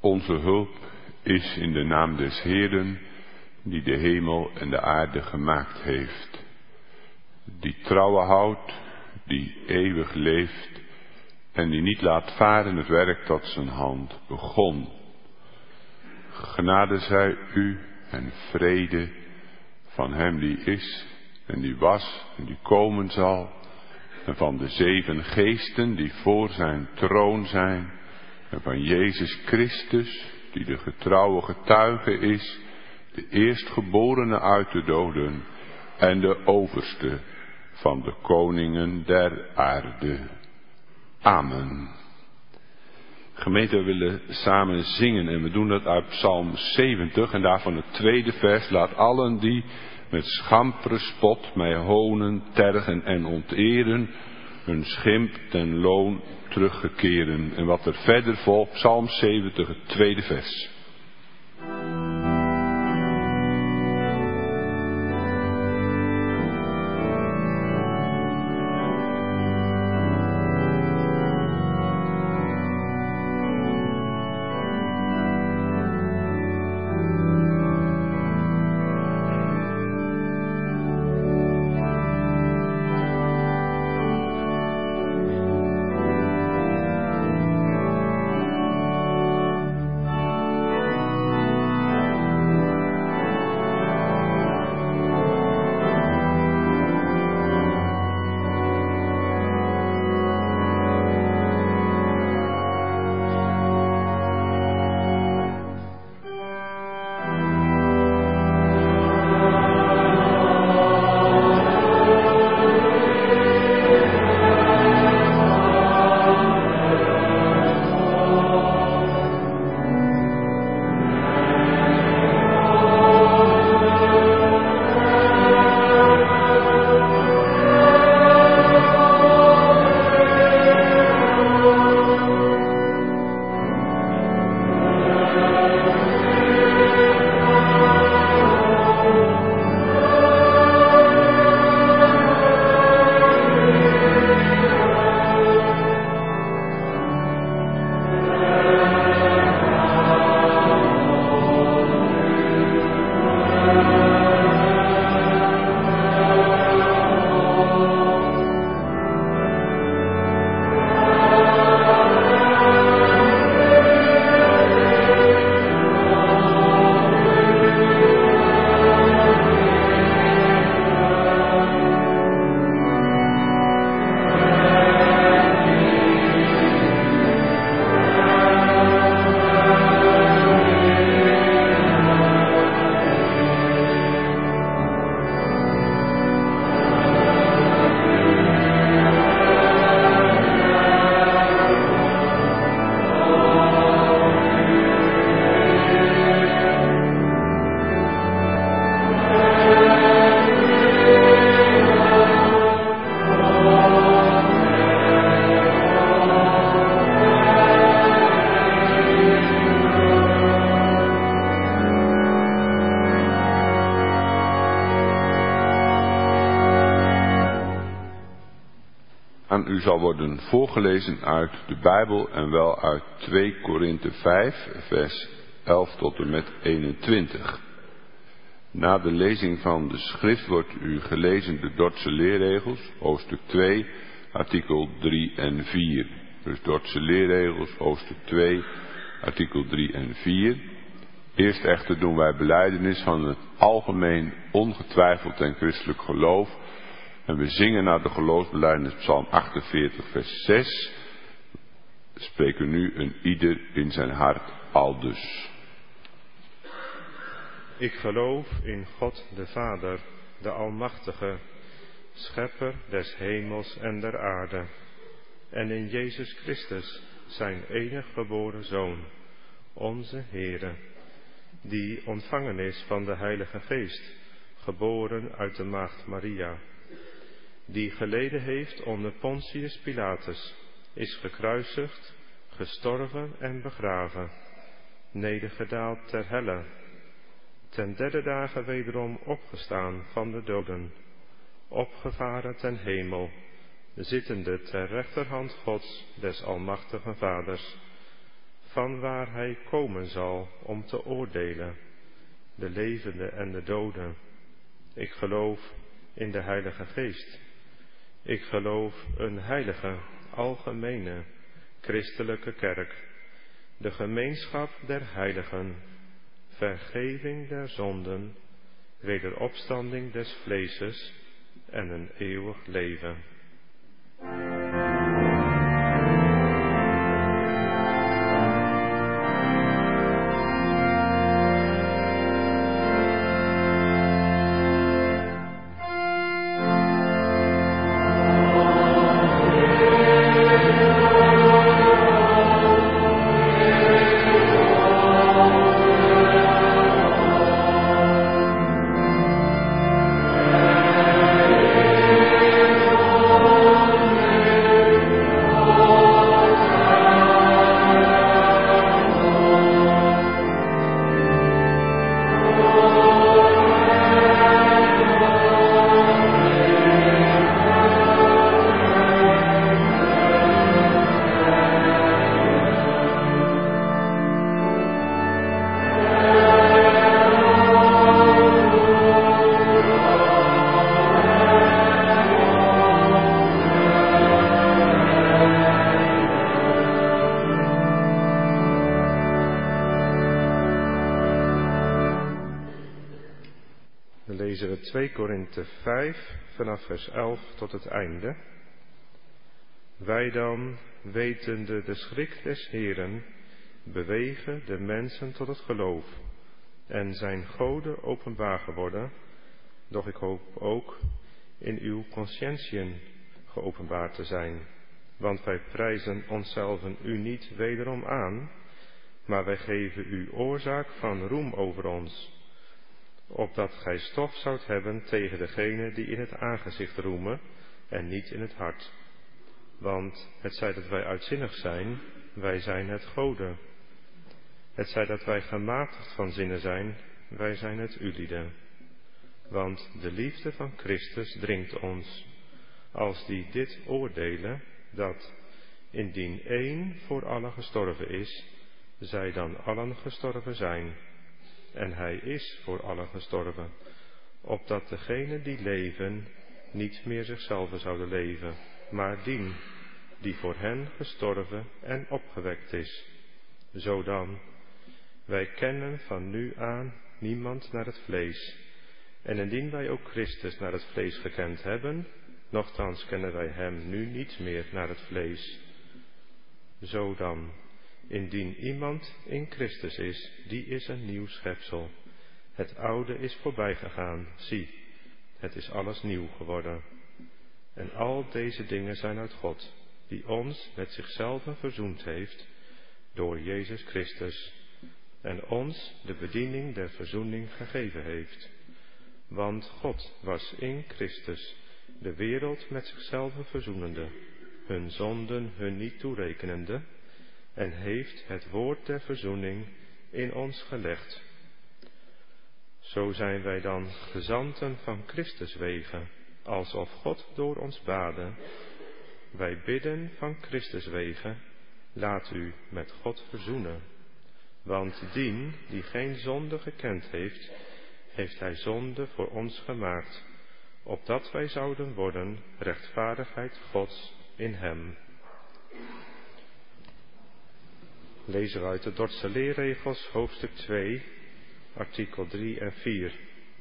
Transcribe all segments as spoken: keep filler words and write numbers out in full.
Onze hulp is in de naam des Heeren, die de hemel en de aarde gemaakt heeft. Die trouwe houdt, die eeuwig leeft en die niet laat varen het werk dat zijn hand begon. Genade zij u en vrede van hem die is en die was en die komen zal, en van de zeven geesten die voor zijn troon zijn, en van Jezus Christus, die de getrouwe getuige is, de eerstgeborene uit de doden en de overste van de koningen der aarde. Amen. Gemeente, we willen samen zingen en we doen dat uit Psalm zeventig en daarvan het tweede vers. Laat allen die met schampere spot mij honen, tergen en onteren, hun schimp ten loon teruggekeren. En wat er verder volgt, Psalm zeventig, het tweede vers. Aan u zal worden voorgelezen uit de Bijbel en wel uit twee Korinthe vijf, vers elf tot en met eenentwintig. Na de lezing van de schrift wordt u gelezen de Dordtse leerregels, hoofdstuk twee, artikel drie en vier. Dus Dordtse leerregels, hoofdstuk twee, artikel drie en vier. Eerst echter doen wij belijdenis van het algemeen ongetwijfeld en christelijk geloof. En we zingen naar de geloofsbelijdenis Psalm achtenveertig vers zes. Spreken nu een ieder in zijn hart aldus. Ik geloof in God de Vader, de Almachtige, Schepper des hemels en der aarde, en in Jezus Christus, zijn enig geboren Zoon, onze Heere, die ontvangen is van de Heilige Geest, geboren uit de maagd Maria, die geleden heeft onder Pontius Pilatus, is gekruisigd, gestorven en begraven, nedergedaald ter helle, ten derde dagen wederom opgestaan van de doden, opgevaren ten hemel, zittende ter rechterhand Gods des Almachtigen Vaders, van waar hij komen zal om te oordelen, de levenden en de doden. Ik geloof in de Heilige Geest. Ik geloof een heilige, algemene, christelijke kerk, de gemeenschap der heiligen, vergeving der zonden, wederopstanding des vleeses en een eeuwig leven. twee Korinthe vijf, vanaf vers elf tot het einde. Wij dan, wetende de schrik des Heeren, bewegen de mensen tot het geloof en zijn goden openbaar geworden, doch ik hoop ook in uw consciëntien geopenbaard te zijn. Want wij prijzen onszelven u niet wederom aan, maar wij geven u oorzaak van roem over ons, opdat gij stof zoudt hebben tegen degene die in het aangezicht roemen en niet in het hart. Want het zij dat wij uitzinnig zijn, wij zijn het goden. Het zij dat wij gematigd van zinnen zijn, wij zijn het ulieden. Want de liefde van Christus dringt ons, als die dit oordelen, dat indien één voor allen gestorven is, zij dan allen gestorven zijn. En hij is voor allen gestorven, opdat degenen die leven niet meer zichzelf zouden leven, maar dien die voor hen gestorven en opgewekt is. Zodan, wij kennen van nu aan niemand naar het vlees. En indien wij ook Christus naar het vlees gekend hebben, nochtans kennen wij hem nu niet meer naar het vlees. Zodan, indien iemand in Christus is, die is een nieuw schepsel. Het oude is voorbijgegaan, zie, het is alles nieuw geworden. En al deze dingen zijn uit God, die ons met zichzelf verzoend heeft door Jezus Christus, en ons de bediening der verzoening gegeven heeft. Want God was in Christus de wereld met zichzelf verzoenende, hun zonden hun niet toerekenende, en heeft het woord der verzoening in ons gelegd. Zo zijn wij dan gezanten van Christus wege, alsof God door ons baden. Wij bidden van Christus wege, laat u met God verzoenen. Want dien die geen zonde gekend heeft, heeft hij zonde voor ons gemaakt, opdat wij zouden worden rechtvaardigheid Gods in hem. Lezen we uit de Dordtse leerregels, hoofdstuk twee, artikel drie en vier.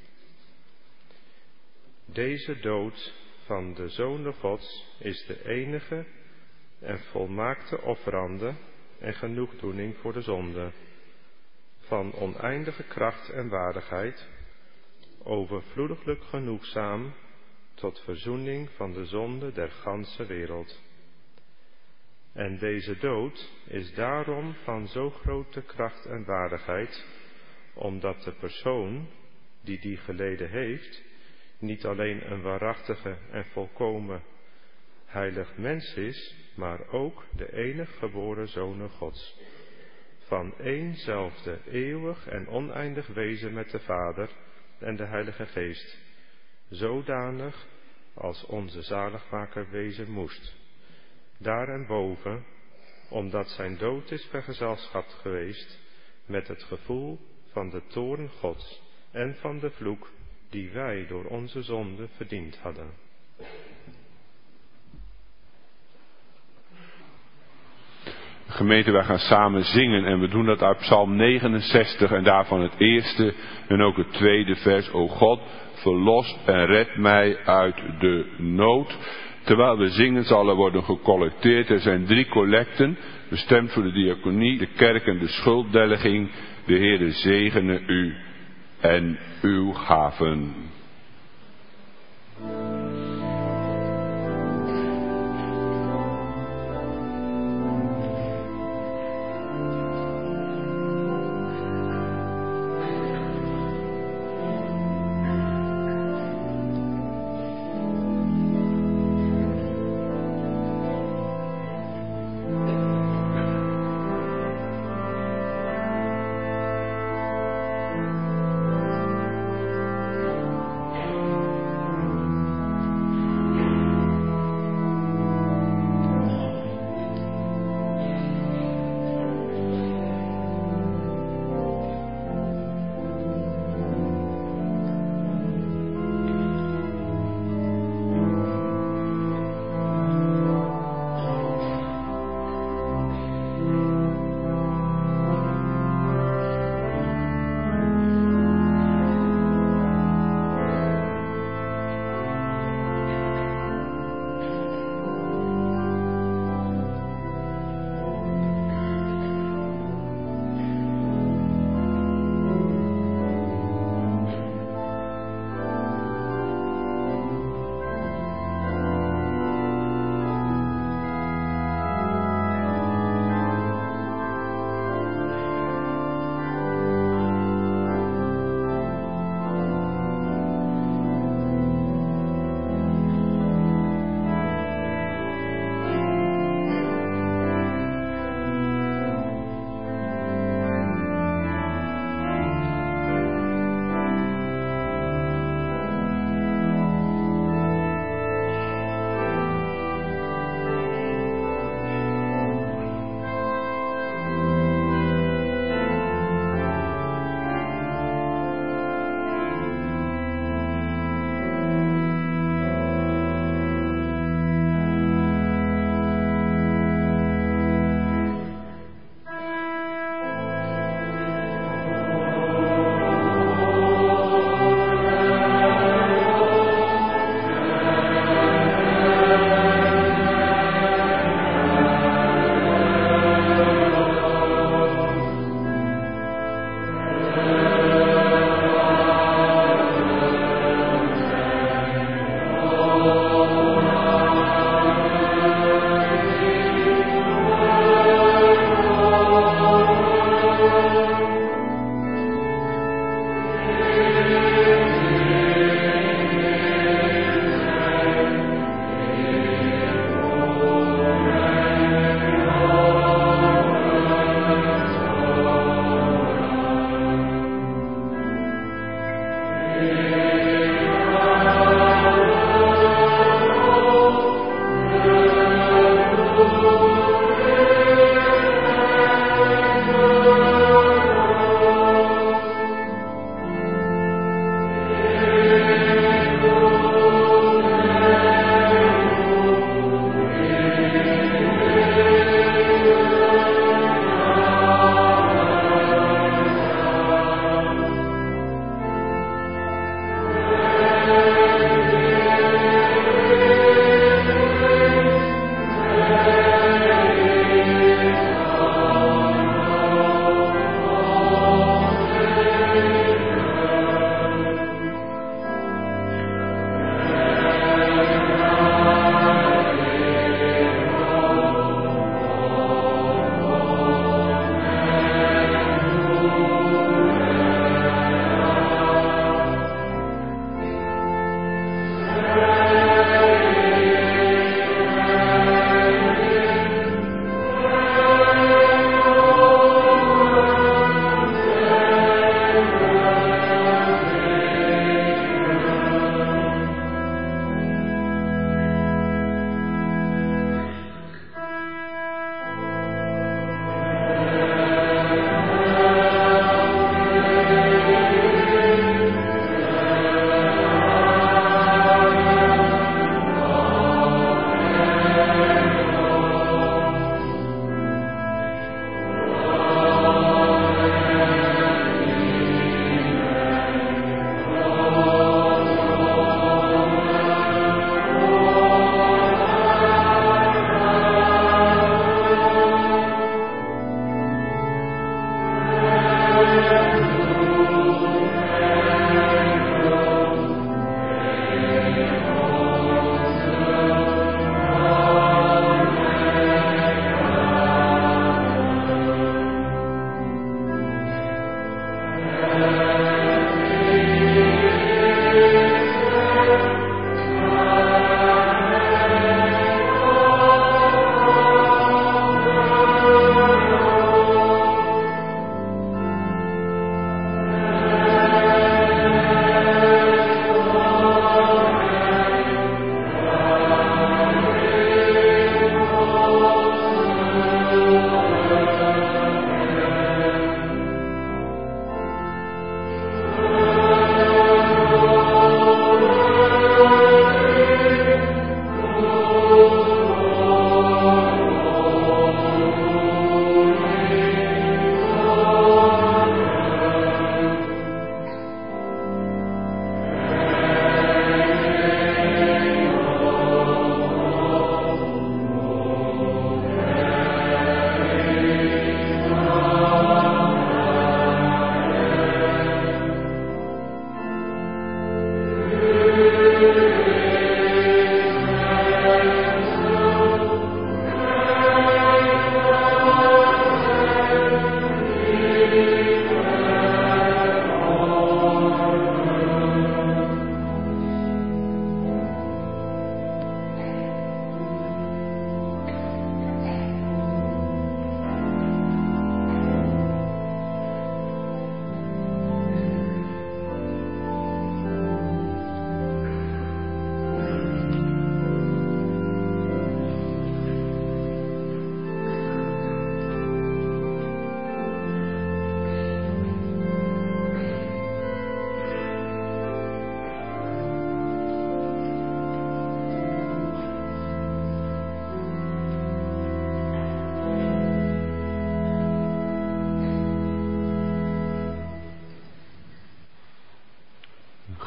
Deze dood van de Zoon Gods is de enige en volmaakte offerande en genoegdoening voor de zonde, van oneindige kracht en waardigheid, overvloediglijk genoegzaam tot verzoening van de zonde der ganse wereld. En deze dood is daarom van zo grote kracht en waardigheid, omdat de persoon die die geleden heeft, niet alleen een waarachtige en volkomen heilig mens is, maar ook de enig geboren Zoon Gods, van éénzelfde eeuwig en oneindig wezen met de Vader en de Heilige Geest, zodanig als onze zaligmaker wezen moest. Daarenboven omdat zijn dood is vergezelschapt geweest met het gevoel van de toorn Gods en van de vloek die wij door onze zonde verdiend hadden. Gemeente, wij gaan samen zingen en we doen dat uit Psalm negenenzestig en daarvan het eerste en ook het tweede vers. O God, verlos en red mij uit de nood. Terwijl we zingen zal er worden gecollecteerd. Er zijn drie collecten, bestemd voor de diaconie, de kerk en de schulddelging. De Heere zegene u en uw gaven.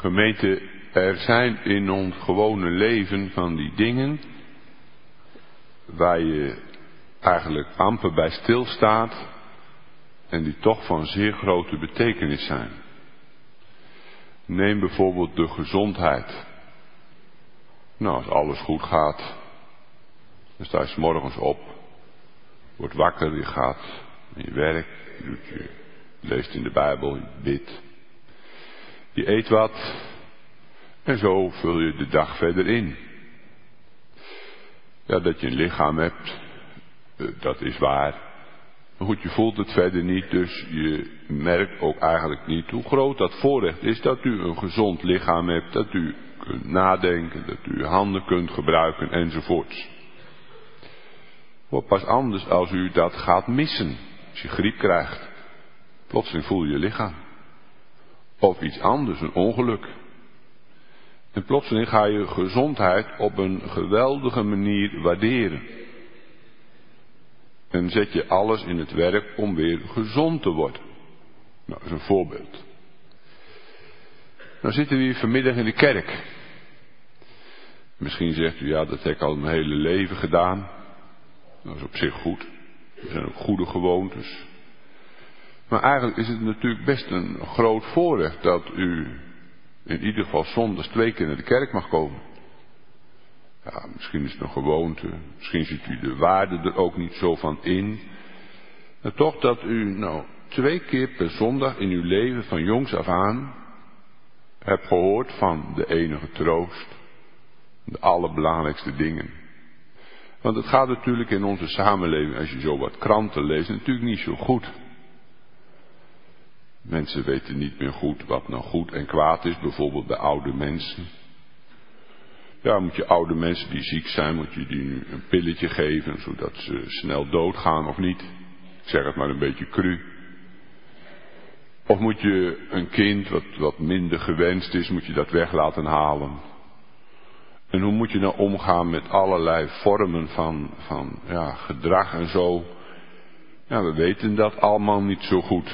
Gemeente, er zijn in ons gewone leven van die dingen waar je eigenlijk amper bij stilstaat en die toch van zeer grote betekenis zijn. Neem bijvoorbeeld de gezondheid. Nou, als alles goed gaat, dan sta je 's morgens op, wordt wakker, je gaat naar je werk, je, doet je, je leest in de Bijbel, je bidt, je eet wat en zo vul je de dag verder in. Ja, dat je een lichaam hebt, dat is waar. Maar goed, je voelt het verder niet, dus je merkt ook eigenlijk niet hoe groot dat voorrecht is dat u een gezond lichaam hebt, dat u kunt nadenken, dat u uw handen kunt gebruiken enzovoorts. Wordt pas anders als u dat gaat missen. Als je griep krijgt, plotseling voel je je lichaam. Of iets anders, een ongeluk. En plotseling ga je gezondheid op een geweldige manier waarderen. En zet je alles in het werk om weer gezond te worden. Nou, dat is een voorbeeld. Nou zitten we hier vanmiddag in de kerk. Misschien zegt u, ja, dat heb ik al mijn hele leven gedaan. Dat is op zich goed. Er zijn ook goede gewoontes. Maar eigenlijk is het natuurlijk best een groot voorrecht dat u in ieder geval zondags twee keer naar de kerk mag komen. Ja, misschien is het een gewoonte. Misschien ziet u de waarde er ook niet zo van in. Maar toch dat u nou twee keer per zondag in uw leven van jongs af aan hebt gehoord van de enige troost. De allerbelangrijkste dingen. Want het gaat natuurlijk in onze samenleving, als je zo wat kranten leest, natuurlijk niet zo goed. Mensen weten niet meer goed wat nou goed en kwaad is, bijvoorbeeld bij oude mensen. Ja, moet je oude mensen die ziek zijn, moet je die nu een pilletje geven, zodat ze snel doodgaan of niet. Ik zeg het maar een beetje cru. Of moet je een kind wat, wat minder gewenst is, moet je dat weg laten halen. En hoe moet je nou omgaan met allerlei vormen van, van ja, gedrag en zo. Ja, we weten dat allemaal niet zo goed.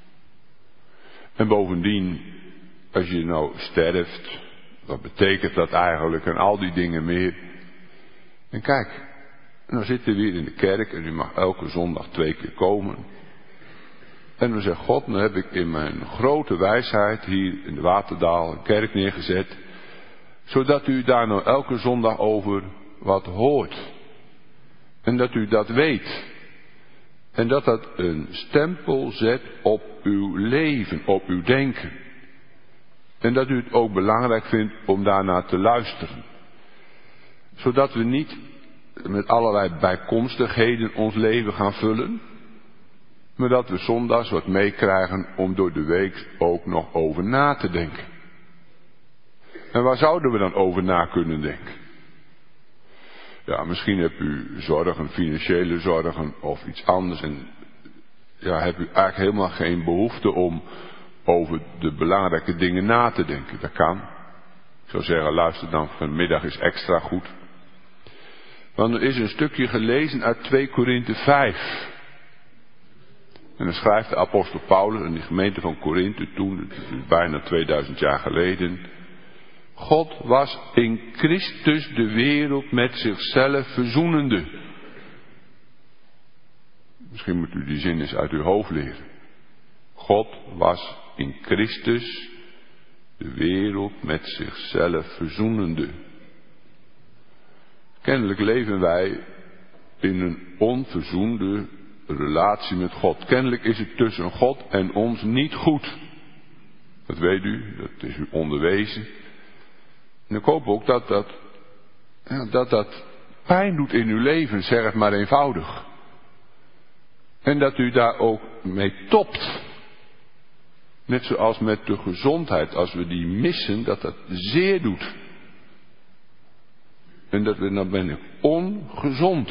En bovendien, als je nou sterft, wat betekent dat eigenlijk en al die dingen meer. En kijk, nou zitten we hier in de kerk en u mag elke zondag twee keer komen. En we zeggen, God, nou heb ik in mijn grote wijsheid hier in de Waterdaal een kerk neergezet, zodat u daar nou elke zondag over wat hoort. En dat u dat weet. En dat dat een stempel zet op uw leven, op uw denken. En dat u het ook belangrijk vindt om daarnaar te luisteren. Zodat we niet met allerlei bijkomstigheden ons leven gaan vullen. Maar dat we zondags wat meekrijgen om door de week ook nog over na te denken. En waar zouden we dan over na kunnen denken? Ja, misschien hebt u zorgen, financiële zorgen of iets anders. En ja, hebt u eigenlijk helemaal geen behoefte om over de belangrijke dingen na te denken. Dat kan. Ik zou zeggen, luister dan vanmiddag is extra goed. Want er is een stukje gelezen uit twee Korinthe vijf. En dan schrijft de apostel Paulus in de gemeente van Korinthe toen, bijna tweeduizend jaar geleden. God was in Christus de wereld met zichzelf verzoenende. Misschien moet u die zin eens uit uw hoofd leren. God was in Christus de wereld met zichzelf verzoenende. Kennelijk leven wij in een onverzoende relatie met God. Kennelijk is het tussen God en ons niet goed. Dat weet u, dat is u onderwezen. En ik hoop ook dat dat, ja, dat dat pijn doet in uw leven, zeg het maar eenvoudig. En dat u daar ook mee topt. Net zoals met de gezondheid, als we die missen, dat dat zeer doet. En dat we, dan ben ik ongezond.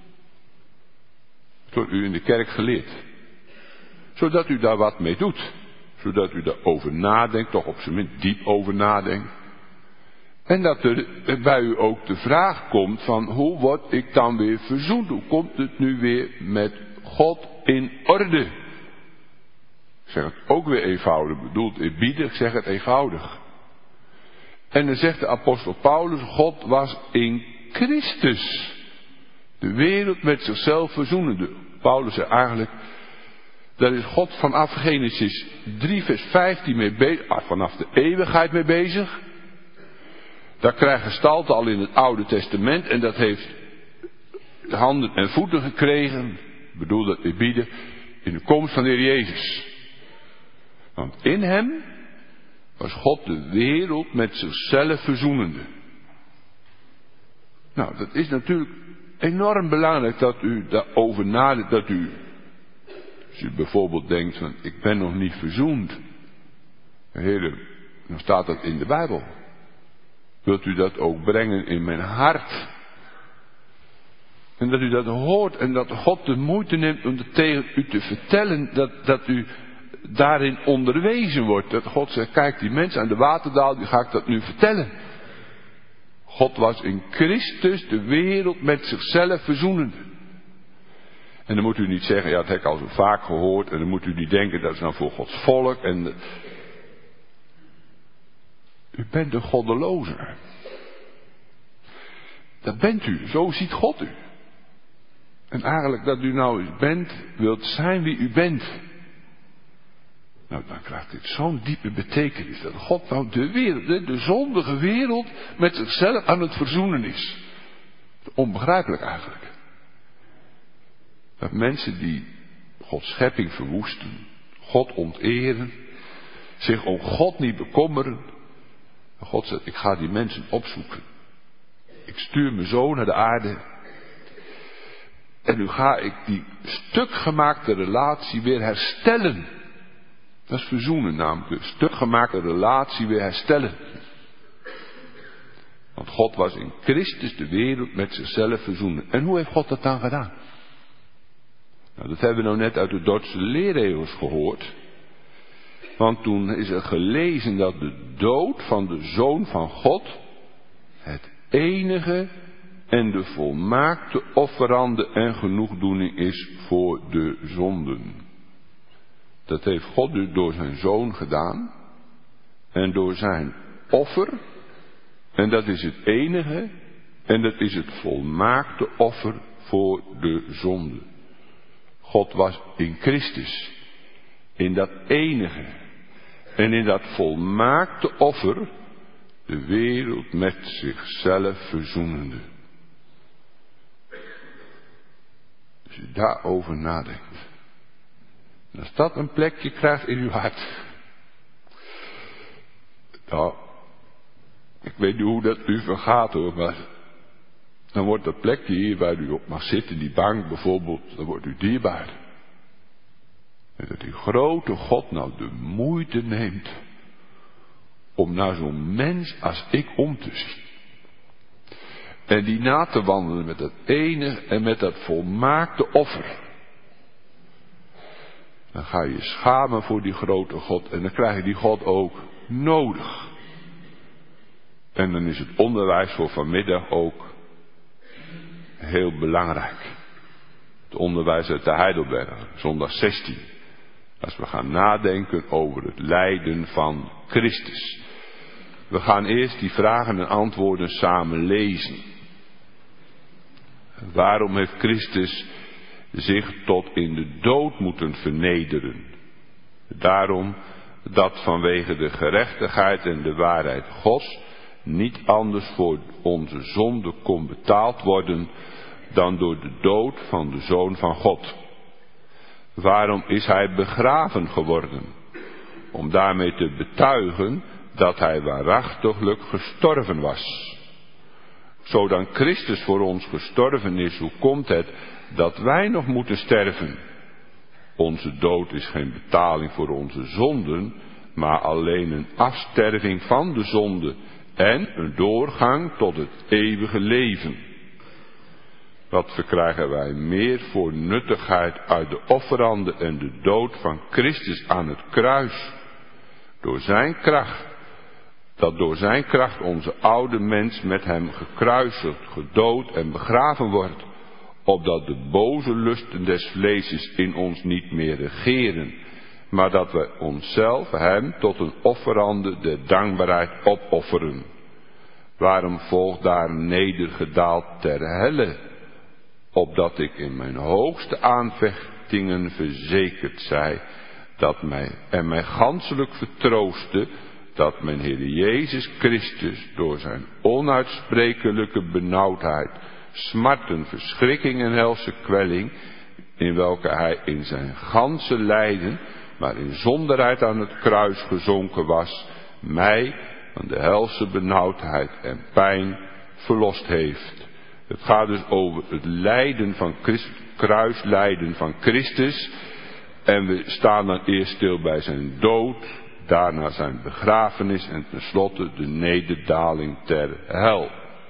Dat wordt u in de kerk geleerd. Zodat u daar wat mee doet. Zodat u daarover nadenkt, toch op zijn minst diep over nadenkt. En dat er bij u ook de vraag komt van hoe word ik dan weer verzoend? Hoe komt het nu weer met God in orde? Ik zeg het ook weer eenvoudig, bedoeld eerbiedig, ik zeg het eenvoudig. En dan zegt de apostel Paulus, God was in Christus de wereld met zichzelf verzoenende. Paulus zei eigenlijk, daar is God vanaf Genesis drie vers vijftien mee bezig, ah, vanaf de eeuwigheid mee bezig. Dat krijgt gestalte al in het Oude Testament en dat heeft handen en voeten gekregen, ik bedoel dat we bieden, in de komst van de Heer Jezus. Want in hem was God de wereld met zichzelf verzoenende. Nou, dat is natuurlijk enorm belangrijk dat u daarover nadenkt, dat u, als u bijvoorbeeld denkt van, ik ben nog niet verzoend. Heer, dan staat dat in de Bijbel. Wilt u dat ook brengen in mijn hart? En dat u dat hoort en dat God de moeite neemt om het tegen u te vertellen, dat, dat u daarin onderwezen wordt. Dat God zegt, kijk, die mensen aan de Waterdaal, die ga ik dat nu vertellen. God was in Christus de wereld met zichzelf verzoenende. En dan moet u niet zeggen, ja, dat heb ik al zo vaak gehoord. En dan moet u niet denken, dat is nou voor Gods volk. En de... U bent een goddeloze. Dat bent u, zo ziet God u. En eigenlijk dat u nou eens bent, wilt zijn wie u bent. Nou, dan krijgt dit zo'n diepe betekenis. Dat God nou de wereld, de zondige wereld, met zichzelf aan het verzoenen is. Onbegrijpelijk eigenlijk. Dat mensen die Gods schepping verwoesten, God onteren, zich om God niet bekommeren. God zegt, ik ga die mensen opzoeken. Ik stuur mijn zoon naar de aarde. En nu ga ik die stukgemaakte relatie weer herstellen. Dat is verzoenen namelijk. De stukgemaakte relatie weer herstellen. Want God was in Christus de wereld met zichzelf verzoenen. En hoe heeft God dat dan gedaan? Nou, dat hebben we nou net uit de Dordtse leerregels gehoord. Want toen is er gelezen dat de dood van de Zoon van God het enige en de volmaakte offerande en genoegdoening is voor de zonden. Dat heeft God dus door zijn Zoon gedaan en door zijn offer. En dat is het enige en dat is het volmaakte offer voor de zonde. God was in Christus, in dat enige en in dat volmaakte offer de wereld met zichzelf verzoenende. Als u daarover nadenkt, en als dat een plekje krijgt in uw hart, nou, ik weet niet hoe dat u vergaat hoor, maar dan wordt dat plekje hier waar u op mag zitten, die bank bijvoorbeeld, dan wordt u dierbaar. En dat die grote God nou de moeite neemt om naar zo'n mens als ik om te zien. En die na te wandelen met dat ene en met dat volmaakte offer. Dan ga je schamen voor die grote God en dan krijg je die God ook nodig. En dan is het onderwijs voor vanmiddag ook heel belangrijk. Het onderwijs uit de Heidelberg, zondag zestien. Als we gaan nadenken over het lijden van Christus. We gaan eerst die vragen en antwoorden samen lezen. Waarom heeft Christus zich tot in de dood moeten vernederen? Daarom dat vanwege de gerechtigheid en de waarheid Gods niet anders voor onze zonde kon betaald worden dan door de dood van de Zoon van God. Waarom is hij begraven geworden? Om daarmee te betuigen dat hij waarachtiglijk gestorven was. Zo dan Christus voor ons gestorven is, hoe komt het dat wij nog moeten sterven? Onze dood is geen betaling voor onze zonden, maar alleen een afsterving van de zonde en een doorgang tot het eeuwige leven. Wat verkrijgen wij meer voor nuttigheid uit de offerande en de dood van Christus aan het kruis? Door zijn kracht, dat door zijn kracht onze oude mens met hem gekruisigd, gedood en begraven wordt, opdat de boze lusten des vleeses in ons niet meer regeren, maar dat wij onszelf hem tot een offerande der dankbaarheid opofferen. Waarom volgt daar nedergedaald ter helle, opdat ik in mijn hoogste aanvechtingen verzekerd zij, dat mij en mij ganselijk vertroostte, dat mijn Heer Jezus Christus door zijn onuitsprekelijke benauwdheid, smarten, verschrikking en helse kwelling, in welke hij in zijn ganse lijden, maar in zonderheid aan het kruis gezonken was, mij van de helse benauwdheid en pijn verlost heeft. Het gaat dus over het lijden van Christus, kruislijden van Christus. En we staan dan eerst stil bij zijn dood, daarna zijn begrafenis en tenslotte de nederdaling ter hel.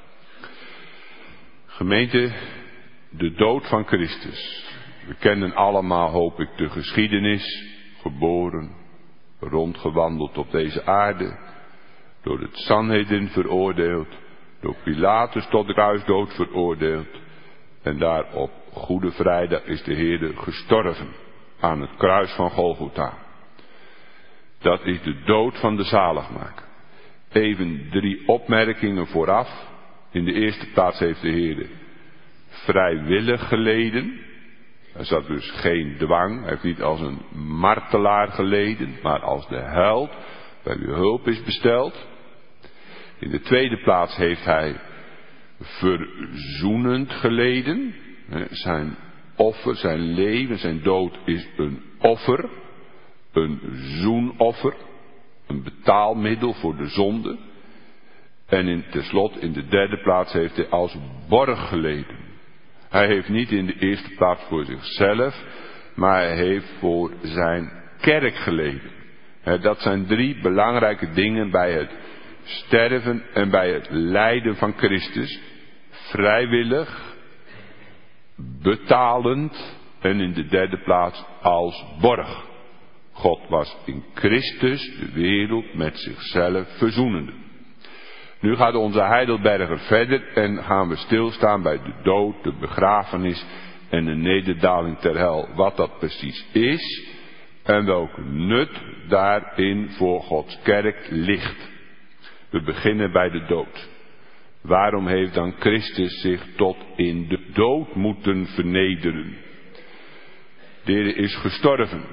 Gemeente, de dood van Christus. We kennen allemaal, hoop ik, de geschiedenis. Geboren, rondgewandeld op deze aarde, door het Sanhedrin veroordeeld, door Pilatus tot de kruisdood veroordeeld. En daar op Goede Vrijdag is de Heer gestorven aan het kruis van Golgotha. Dat is de dood van de zaligmaker. Even drie opmerkingen vooraf. In de eerste plaats heeft de Heer vrijwillig geleden. Er zat dus geen dwang. Hij heeft niet als een martelaar geleden, maar als de held bij wie hulp is besteld. In de tweede plaats heeft hij verzoenend geleden. Zijn offer, zijn leven, zijn dood is een offer. Een zoenoffer. Een betaalmiddel voor de zonde. En in, tenslotte in de derde plaats heeft hij als borg geleden. Hij heeft niet in de eerste plaats voor zichzelf, maar hij heeft voor zijn kerk geleden. Dat zijn drie belangrijke dingen bij het sterven en bij het lijden van Christus. Vrijwillig, betalend en in de derde plaats als borg. God was in Christus de wereld met zichzelf verzoenende. Nu gaat onze Heidelberger verder en gaan we stilstaan bij de dood, de begrafenis en de nederdaling ter hel. Wat dat precies is en welk nut daarin voor Gods kerk ligt. We beginnen bij de dood. Waarom heeft dan Christus zich tot in de dood moeten vernederen? De Heer is gestorven.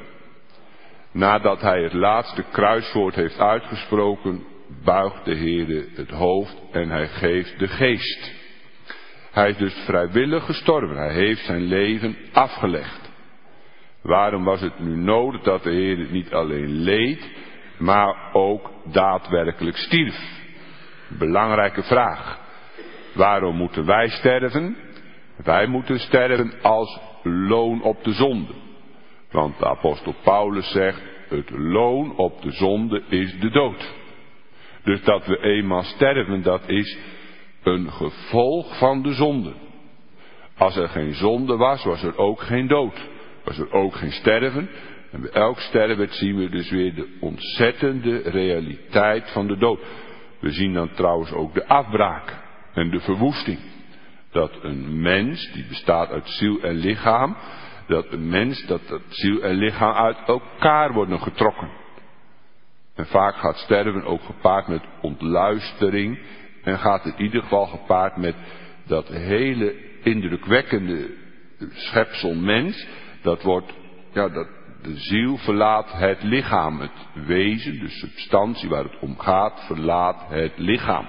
Nadat hij het laatste kruiswoord heeft uitgesproken, buigt de Heer het hoofd en hij geeft de geest. Hij is dus vrijwillig gestorven. Hij heeft zijn leven afgelegd. Waarom was het nu nodig dat de Heer niet alleen leed, maar ook daadwerkelijk stierf? Belangrijke vraag. Waarom moeten wij sterven? Wij moeten sterven als loon op de zonde. Want de apostel Paulus zegt, het loon op de zonde is de dood. Dus dat we eenmaal sterven, dat is een gevolg van de zonde. Als er geen zonde was, was er ook geen dood. Was er ook geen sterven. En bij elk sterven zien we dus weer de ontzettende realiteit van de dood. We zien dan trouwens ook de afbraak en de verwoesting. Dat een mens, die bestaat uit ziel en lichaam, dat een mens, dat, dat ziel en lichaam uit elkaar worden getrokken. En vaak gaat sterven ook gepaard met ontluistering. En gaat in ieder geval gepaard met dat hele indrukwekkende schepsel mens. Dat wordt, ja, dat, de ziel verlaat het lichaam. Het wezen, de substantie waar het om gaat, verlaat het lichaam.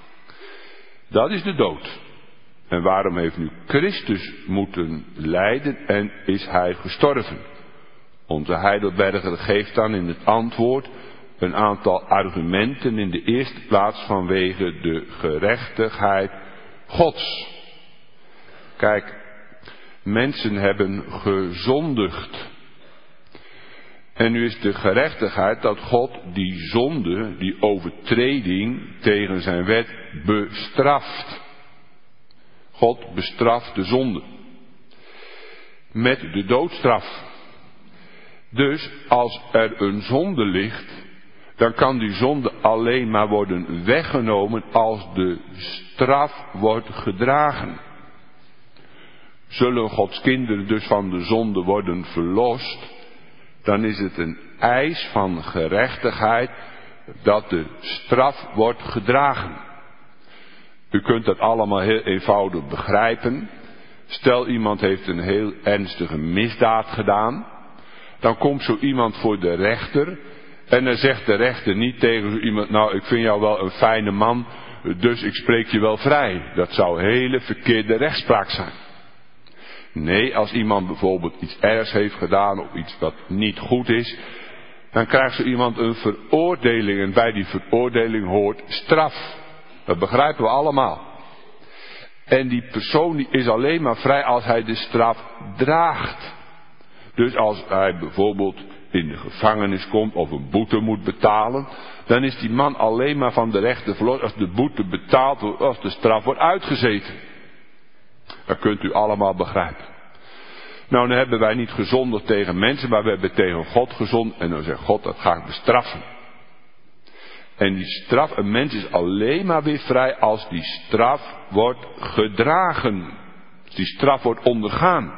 Dat is de dood. En waarom heeft nu Christus moeten lijden en is hij gestorven? Onze Heidelberger geeft dan in het antwoord een aantal argumenten, in de eerste plaats vanwege de gerechtigheid Gods. Kijk, mensen hebben gezondigd. En nu is de gerechtigheid dat God die zonde, die overtreding tegen zijn wet bestraft. God bestraft de zonde. Met de doodstraf. Dus als er een zonde ligt, dan kan die zonde alleen maar worden weggenomen als de straf wordt gedragen. Zullen Gods kinderen dus van de zonde worden verlost, dan is het een eis van gerechtigheid dat de straf wordt gedragen. U kunt dat allemaal heel eenvoudig begrijpen. Stel iemand heeft een heel ernstige misdaad gedaan. Dan komt zo iemand voor de rechter. En dan zegt de rechter niet tegen zo iemand, nou ik vind jou wel een fijne man, dus ik spreek je wel vrij. Dat zou een hele verkeerde rechtspraak zijn. Nee, als iemand bijvoorbeeld iets ergs heeft gedaan of iets wat niet goed is, dan krijgt zo iemand een veroordeling en bij die veroordeling hoort straf. Dat begrijpen we allemaal. En die persoon die is alleen maar vrij als hij de straf draagt. Dus als hij bijvoorbeeld in de gevangenis komt of een boete moet betalen, dan is die man alleen maar van de rechter verloren als de boete betaald wordt, als de straf wordt uitgezeten. Dat kunt u allemaal begrijpen. Nou, dan hebben wij niet gezondigd tegen mensen, maar we hebben tegen God gezondigd en dan zegt God, dat ga ik bestraffen. En die straf, een mens is alleen maar weer vrij als die straf wordt gedragen. Als die straf wordt ondergaan.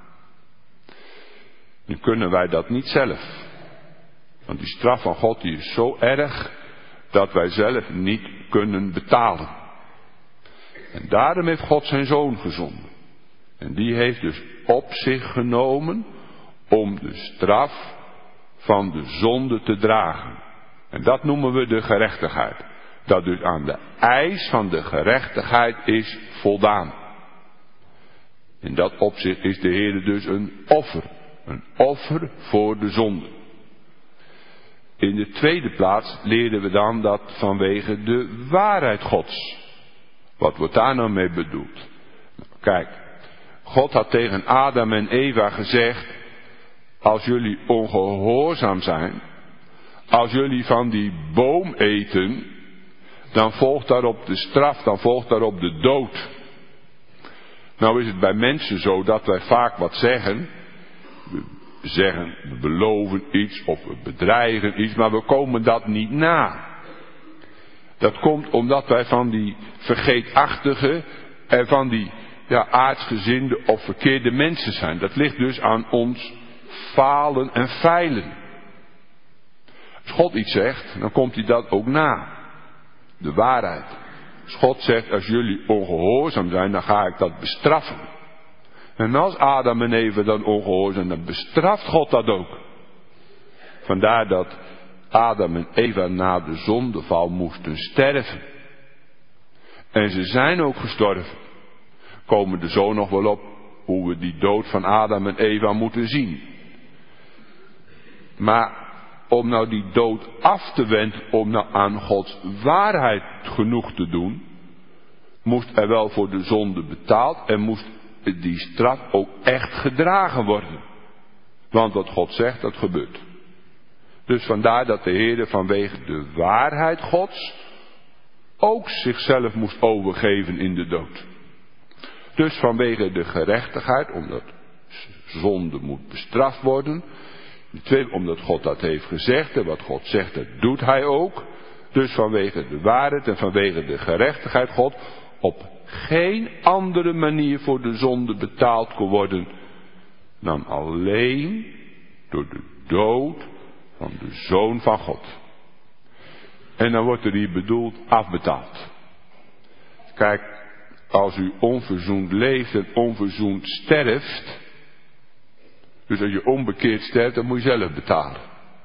Nu kunnen wij dat niet zelf. Want die straf van God die is zo erg dat wij zelf niet kunnen betalen. En daarom heeft God zijn zoon gezonden. En die heeft dus op zich genomen om de straf van de zonde te dragen. En dat noemen we de gerechtigheid. Dat dus aan de eis van de gerechtigheid is voldaan. In dat opzicht is de Heer dus een offer. Een offer voor de zonde. In de tweede plaats leerden we dan dat vanwege de waarheid Gods. Wat wordt daar nou mee bedoeld? Kijk, God had tegen Adam en Eva gezegd, als jullie ongehoorzaam zijn, als jullie van die boom eten, dan volgt daarop de straf, dan volgt daarop de dood. Nou is het bij mensen zo dat wij vaak wat zeggen. We zeggen, we beloven iets of we bedreigen iets, maar we komen dat niet na. Dat komt omdat wij van die vergeetachtige en van die ja, aardsgezinde of verkeerde mensen zijn. Dat ligt dus aan ons falen en feilen. Als God iets zegt, dan komt hij dat ook na. De waarheid. Als God zegt, als jullie ongehoorzaam zijn, dan ga ik dat bestraffen. En als Adam en Eva dan ongehoorzaam zijn, dan bestraft God dat ook. Vandaar dat Adam en Eva na de zondeval moesten sterven. En ze zijn ook gestorven. Komen er zo nog wel op hoe we die dood van Adam en Eva moeten zien. Maar om nou die dood af te wenden, om nou aan Gods waarheid genoeg te doen, moest er wel voor de zonde betaald en moest die straf ook echt gedragen worden. Want wat God zegt, dat gebeurt. Dus vandaar dat de Heer vanwege de waarheid Gods ook zichzelf moest overgeven in de dood. Dus vanwege de gerechtigheid, omdat zonde moet bestraft worden. Tweede, omdat God dat heeft gezegd en wat God zegt, dat doet hij ook. Dus vanwege de waarheid en vanwege de gerechtigheid God op geen andere manier voor de zonde betaald kon worden dan alleen door de dood van de Zoon van God. En dan wordt er hier bedoeld afbetaald. Kijk, als u onverzoend leeft en onverzoend sterft, dus als je onbekeerd sterft, dan moet je zelf betalen.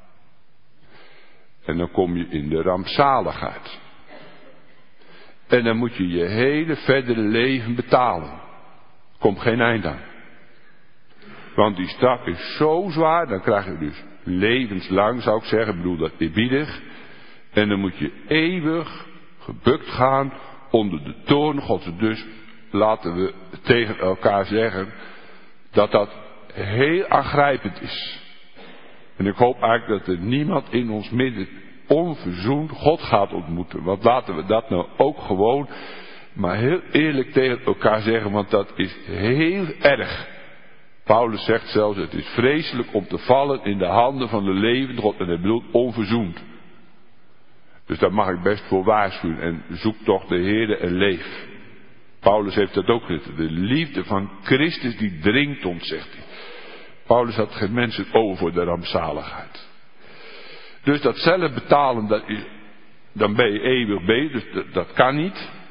En dan kom je in de rampzaligheid. En dan moet je je hele verdere leven betalen. Komt geen eind aan. Want die straf is zo zwaar, dan krijg je dus levenslang, zou ik zeggen, ik bedoel dat eerbiedig. En dan moet je eeuwig gebukt gaan onder de toorn Gods. Dus laten we tegen elkaar zeggen dat dat heel aangrijpend is. En ik hoop eigenlijk dat er niemand in ons midden onverzoend God gaat ontmoeten. Want laten we dat nou ook gewoon maar heel eerlijk tegen elkaar zeggen, want dat is heel erg. Paulus zegt zelfs, het is vreselijk om te vallen in de handen van de levende God. En hij bedoelt onverzoend. Dus daar mag ik best voor waarschuwen. En zoek toch de Heere en leef. Paulus heeft dat ook gezegd. De liefde van Christus die dringt ons, zegt hij. Paulus had geen mensen over voor de rampzaligheid. Dus dat zelf betalen, dat is, dan ben je eeuwig bezig. Dus dat, dat kan niet.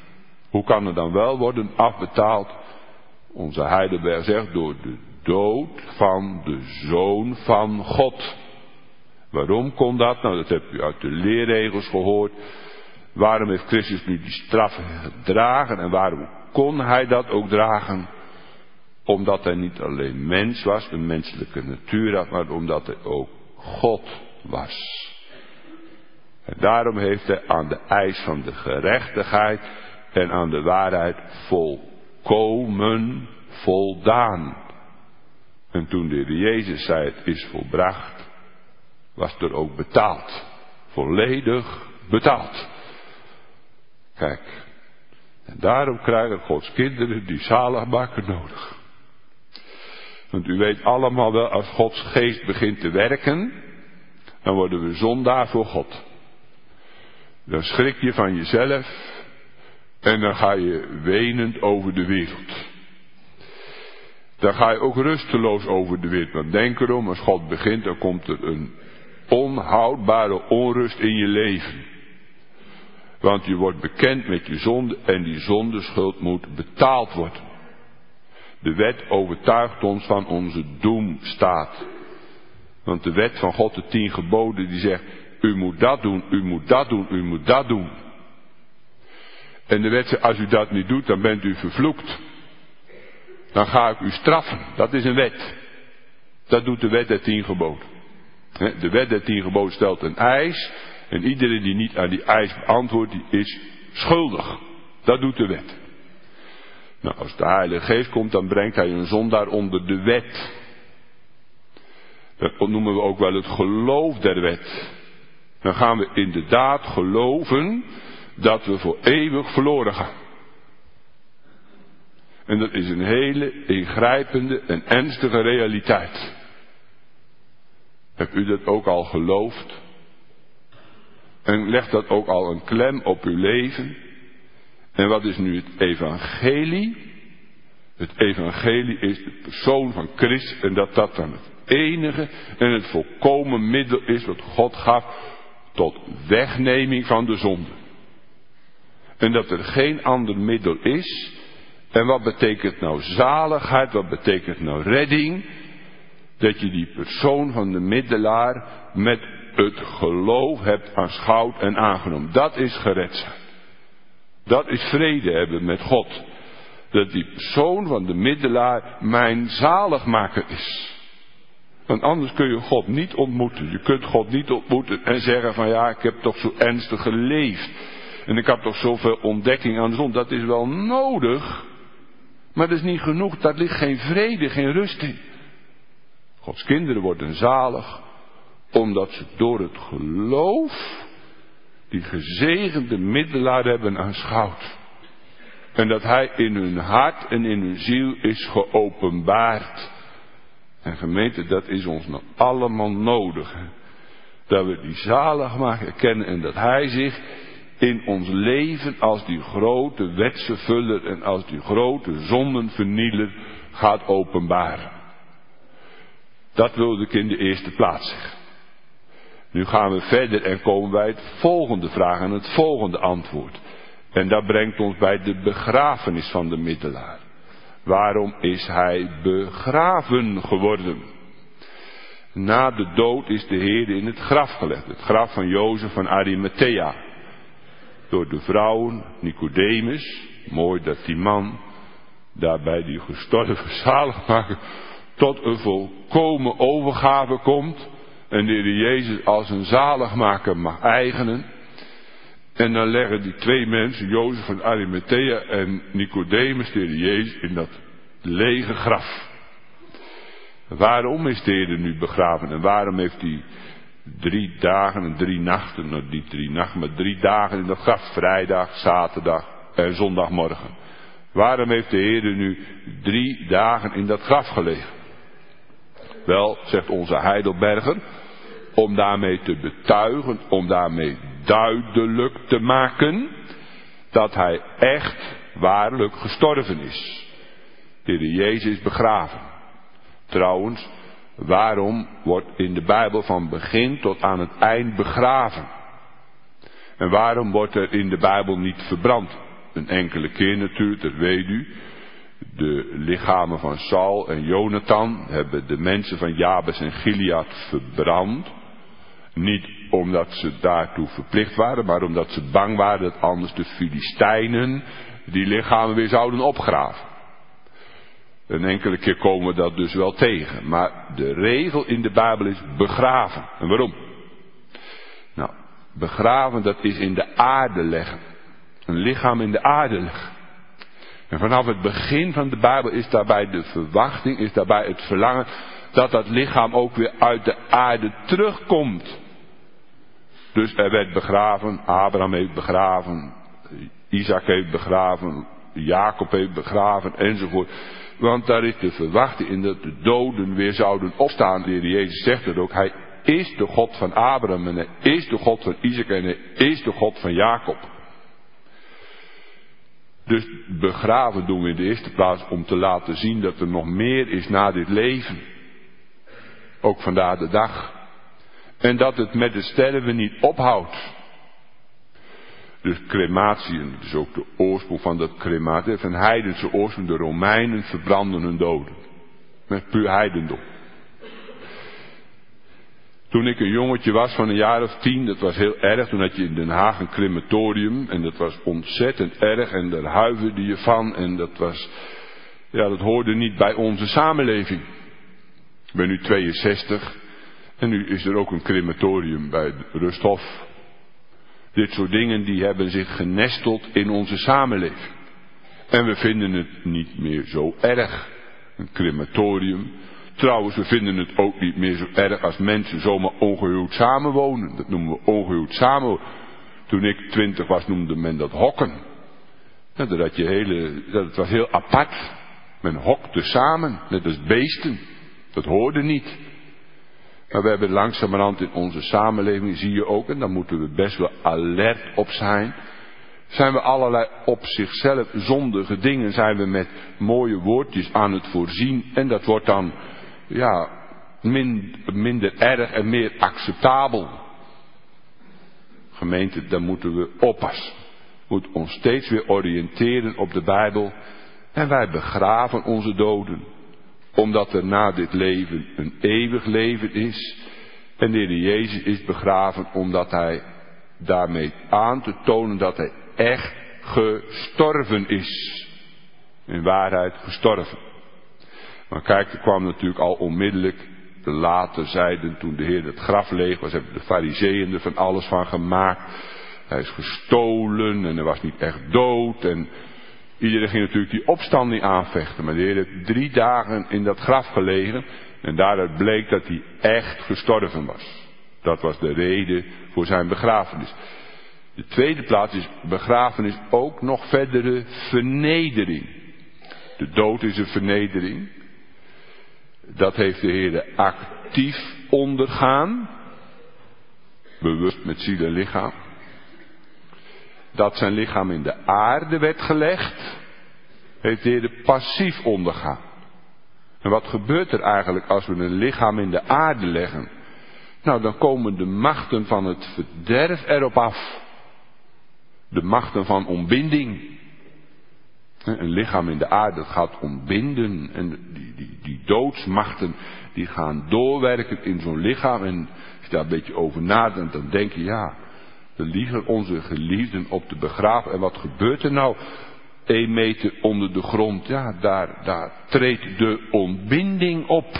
Hoe kan er dan wel worden afbetaald? Onze Heidelberg zegt door de dood van de Zoon van God. Waarom kon dat? Nou, dat heb u uit de leerregels gehoord. Waarom heeft Christus nu die straf gedragen en waarom kon hij dat ook dragen? Omdat hij niet alleen mens was, een menselijke natuur had, maar omdat hij ook God was. En daarom heeft hij aan de eis van de gerechtigheid en aan de waarheid volkomen voldaan. En toen de Heer Jezus zei het is volbracht, was er ook betaald. Volledig betaald. Kijk, en daarom krijgen Gods kinderen die zaligmaker nodig. Want u weet allemaal wel, als Gods geest begint te werken, dan worden we zondaar voor God. Dan schrik je van jezelf en dan ga je wenend over de wereld. Dan ga je ook rusteloos over de wereld. Want denk erom, als God begint, dan komt er een onhoudbare onrust in je leven. Want je wordt bekend met je zonde en die zondeschuld moet betaald worden. De wet overtuigt ons van onze doemstaat. Want de wet van God, de tien geboden, die zegt, u moet dat doen, u moet dat doen, u moet dat doen. En de wet zegt, als u dat niet doet, dan bent u vervloekt. Dan ga ik u straffen. Dat is een wet. Dat doet de wet der tien geboden. De wet der tien geboden stelt een eis. En iedereen die niet aan die eis beantwoordt, die is schuldig. Dat doet de wet. Nou, als de Heilige Geest komt, dan brengt hij een zondaar onder de wet. Dat noemen we ook wel het geloof der wet. Dan gaan we inderdaad geloven dat we voor eeuwig verloren gaan. En dat is een hele ingrijpende en ernstige realiteit. Hebt u dat ook al geloofd? En legt dat ook al een klem op uw leven? En wat is nu het evangelie? Het evangelie is de persoon van Christus en dat dat dan het enige en het volkomen middel is wat God gaf tot wegneming van de zonde. En dat er geen ander middel is. En wat betekent nou zaligheid? Wat betekent nou redding? Dat je die persoon van de middelaar met het geloof hebt aanschouwd en aangenomen. Dat is gered zijn. Dat is vrede hebben met God. Dat die persoon van de middelaar mijn zaligmaker is. Want anders kun je God niet ontmoeten. Je kunt God niet ontmoeten en zeggen van ja, ik heb toch zo ernstig geleefd. En ik heb toch zoveel ontdekking aan de zon. Dat is wel nodig. Maar dat is niet genoeg. Daar ligt geen vrede, geen rust in. Gods kinderen worden zalig. Omdat ze door het geloof die gezegende middelaar hebben aanschouwd. En dat hij in hun hart en in hun ziel is geopenbaard. En gemeente, dat is ons nog allemaal nodig. Hè? Dat we die zaligmaker kennen en dat hij zich in ons leven als die grote wetsvervuller en als die grote zondenvernieler gaat openbaren. Dat wilde ik in de eerste plaats zeggen. Nu gaan we verder en komen bij het volgende vraag en het volgende antwoord. En dat brengt ons bij de begrafenis van de middelaar. Waarom is hij begraven geworden? Na de dood is de Heer in het graf gelegd. Het graf van Jozef van Arimathea. Door de vrouwen, Nicodemus. Mooi dat die man daarbij die gestorven zaligmaker tot een volkomen overgave komt. En de Heer Jezus als een zaligmaker mag eigenen. En dan leggen die twee mensen, Jozef van Arimathea en Nicodemus, de Heer Jezus in dat lege graf. Waarom is de Heer nu begraven? En waarom heeft hij drie dagen en drie nachten, nou niet drie nachten, maar drie dagen in dat graf, vrijdag, zaterdag en zondagmorgen. Waarom heeft de Heer nu drie dagen in dat graf gelegen? Wel, zegt onze Heidelberger, om daarmee te betuigen, om daarmee duidelijk te maken dat hij echt waarlijk gestorven is. De Heer Jezus is begraven. Trouwens, waarom wordt in de Bijbel van begin tot aan het eind begraven? En waarom wordt er in de Bijbel niet verbrand? een enkele keer natuurlijk, dat weet u. De lichamen van Saul en Jonathan hebben de mensen van Jabes en Gilead verbrand. Niet omdat ze daartoe verplicht waren, maar omdat ze bang waren dat anders de Filistijnen die lichamen weer zouden opgraven. Een enkele keer komen we dat dus wel tegen. Maar de regel in de Bijbel is begraven. En waarom? Nou, begraven, dat is in de aarde leggen. Een lichaam in de aarde leggen. En vanaf het begin van de Bijbel is daarbij de verwachting, is daarbij het verlangen dat dat lichaam ook weer uit de aarde terugkomt. Dus er werd begraven, Abraham heeft begraven, Isaac heeft begraven, Jacob heeft begraven enzovoort. Want daar is de verwachting in dat de doden weer zouden opstaan. De Heer Jezus zegt het ook, hij is de God van Abraham en hij is de God van Isaac en hij is de God van Jacob. Dus begraven doen we in de eerste plaats om te laten zien dat er nog meer is na dit leven. Ook vandaag de dag. En dat het met het sterven niet ophoudt. Dus crematie, en dat is ook de oorsprong van dat crematie, van heidense oorsprong. De Romeinen verbranden hun doden. Met puur heidendom. Toen ik een jongetje was van een jaar of tien, dat was heel erg. Toen had je in Den Haag een crematorium en dat was ontzettend erg en daar huiverde je van. En dat was, ja, dat hoorde niet bij onze samenleving. Ik ben nu tweeënzestig en nu is er ook een crematorium bij Rusthof. Dit soort dingen die hebben zich genesteld in onze samenleving. En we vinden het niet meer zo erg. Een crematorium. Trouwens, we vinden het ook niet meer zo erg als mensen zomaar ongehuwd samenwonen. Dat noemen we ongehuwd samenwonen. Toen ik twintig was noemde men dat hokken. Ja, dat je hele, dat het was heel apart. Men hokte samen, net als beesten. Dat hoorde niet. Maar we hebben langzamerhand in onze samenleving, zie je ook, en daar moeten we best wel alert op zijn. Zijn we allerlei op zichzelf zondige dingen, zijn we met mooie woordjes aan het voorzien. En dat wordt dan, ja, min, minder erg en meer acceptabel. Gemeente, daar moeten we oppassen. We moeten ons steeds weer oriënteren op de Bijbel. En wij begraven onze doden. Omdat er na dit leven een eeuwig leven is. En de Heer Jezus is begraven omdat hij daarmee aan te tonen dat hij echt gestorven is. In waarheid gestorven. Maar kijk, er kwam natuurlijk al onmiddellijk de later zeiden toen de Heer het graf leeg was, hebben de Farizeeën er van alles van gemaakt. Hij is gestolen en hij was niet echt dood en iedereen ging natuurlijk die opstanding aanvechten. Maar de Heer heeft drie dagen in dat graf gelegen. En daaruit bleek dat hij echt gestorven was. Dat was de reden voor zijn begrafenis. De tweede plaats is begrafenis ook nog verdere vernedering. De dood is een vernedering. Dat heeft de Heer actief ondergaan. Bewust met ziel en lichaam. Dat zijn lichaam in de aarde werd gelegd, heeft de Heer passief ondergaan. En wat gebeurt er eigenlijk als we een lichaam in de aarde leggen? Nou, dan komen de machten van het verderf erop af. De machten van ontbinding. Een lichaam in de aarde, dat gaat ontbinden. En die, die, die doodsmachten, die gaan doorwerken in zo'n lichaam. En als je daar een beetje over nadenkt, dan denk je, ja, er liggen onze geliefden op de begraven. En wat gebeurt er nou? Een meter onder de grond, ja, daar, daar treedt de ontbinding op.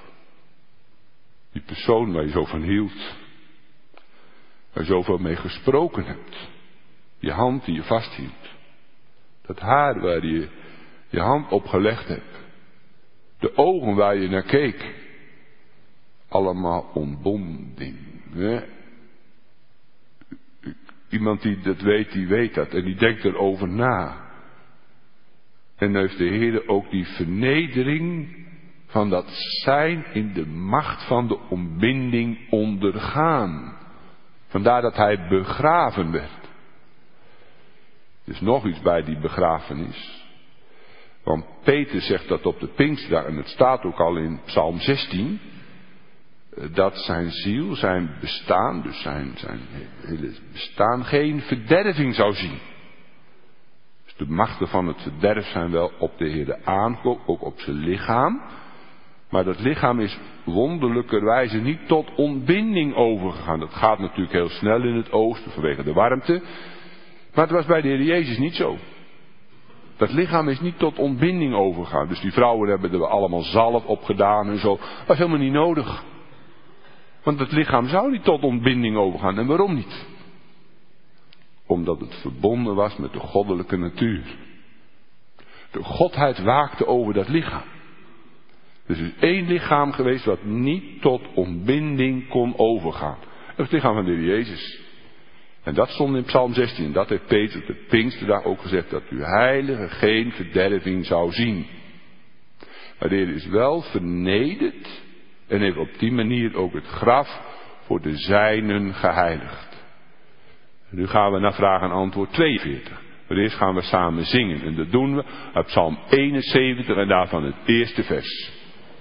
Die persoon waar je zo van hield. Waar je zoveel mee gesproken hebt. Je hand die je vasthield. Dat haar waar je je hand op gelegd hebt. De ogen waar je naar keek. Allemaal ontbonding. Hè? Iemand die dat weet, die weet dat. En die denkt erover na. En dan heeft de Heer ook die vernedering van dat zijn in de macht van de ontbinding ondergaan. Vandaar dat hij begraven werd. Er is nog iets bij die begrafenis. Want Peter zegt dat op de Pinksterdag, en het staat ook al in Psalm zestien, dat zijn ziel, zijn bestaan, dus zijn, zijn hele bestaan, geen verderving zou zien. De machten van het verderf zijn wel op de Heer aangekomen, ook op zijn lichaam. Maar dat lichaam is wonderlijkerwijze niet tot ontbinding overgegaan. Dat gaat natuurlijk heel snel in het oosten vanwege de warmte. Maar het was bij de Heer Jezus niet zo. Dat lichaam is niet tot ontbinding overgegaan. Dus die vrouwen hebben er allemaal zalf op gedaan en zo. Dat was helemaal niet nodig. Want het lichaam zou niet tot ontbinding overgaan. En waarom niet? Omdat het verbonden was met de goddelijke natuur. De godheid waakte over dat lichaam. Dus er is één lichaam geweest wat niet tot ontbinding kon overgaan. Dat is het lichaam van de Heer Jezus. En dat stond in Psalm zestien. En dat heeft Peter op de Pinksterdag ook gezegd. Dat uw heilige geen verderving zou zien. Maar de Heer is wel vernederd. En heeft op die manier ook het graf voor de zijnen geheiligd. En nu gaan we naar vraag en antwoord tweeënveertig. Maar eerst gaan we samen zingen. En dat doen we uit Psalm eenenzeventig en daarvan het eerste vers.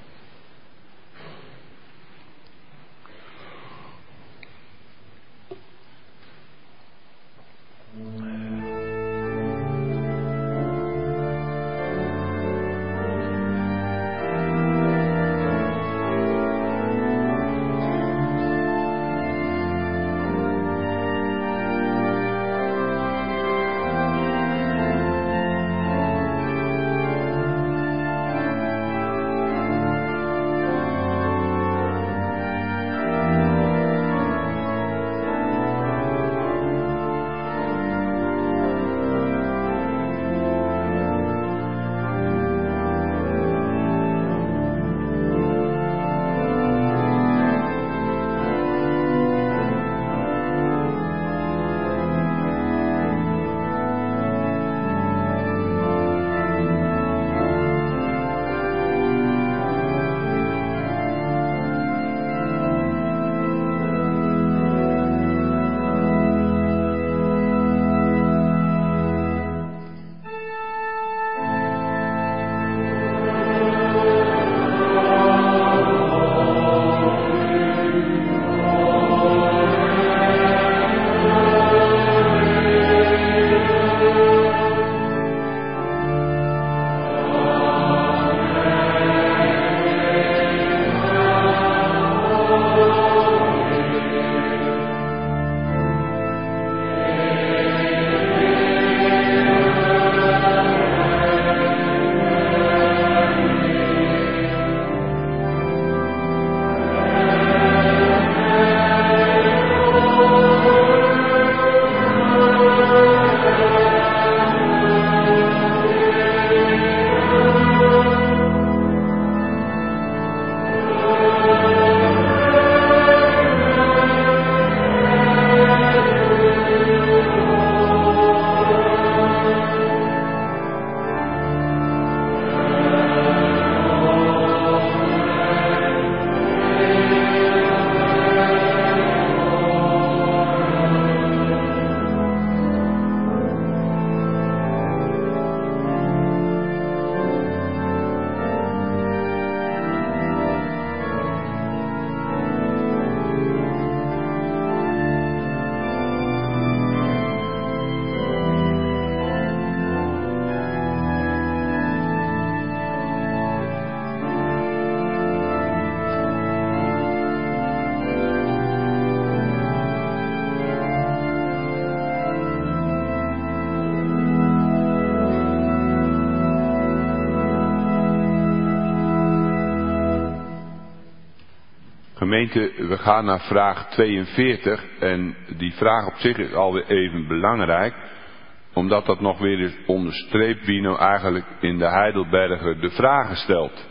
Gemeente, we gaan naar vraag tweeënveertig en die vraag op zich is alweer even belangrijk, omdat dat nog weer eens onderstreept wie nou eigenlijk in de Heidelberger de vragen stelt.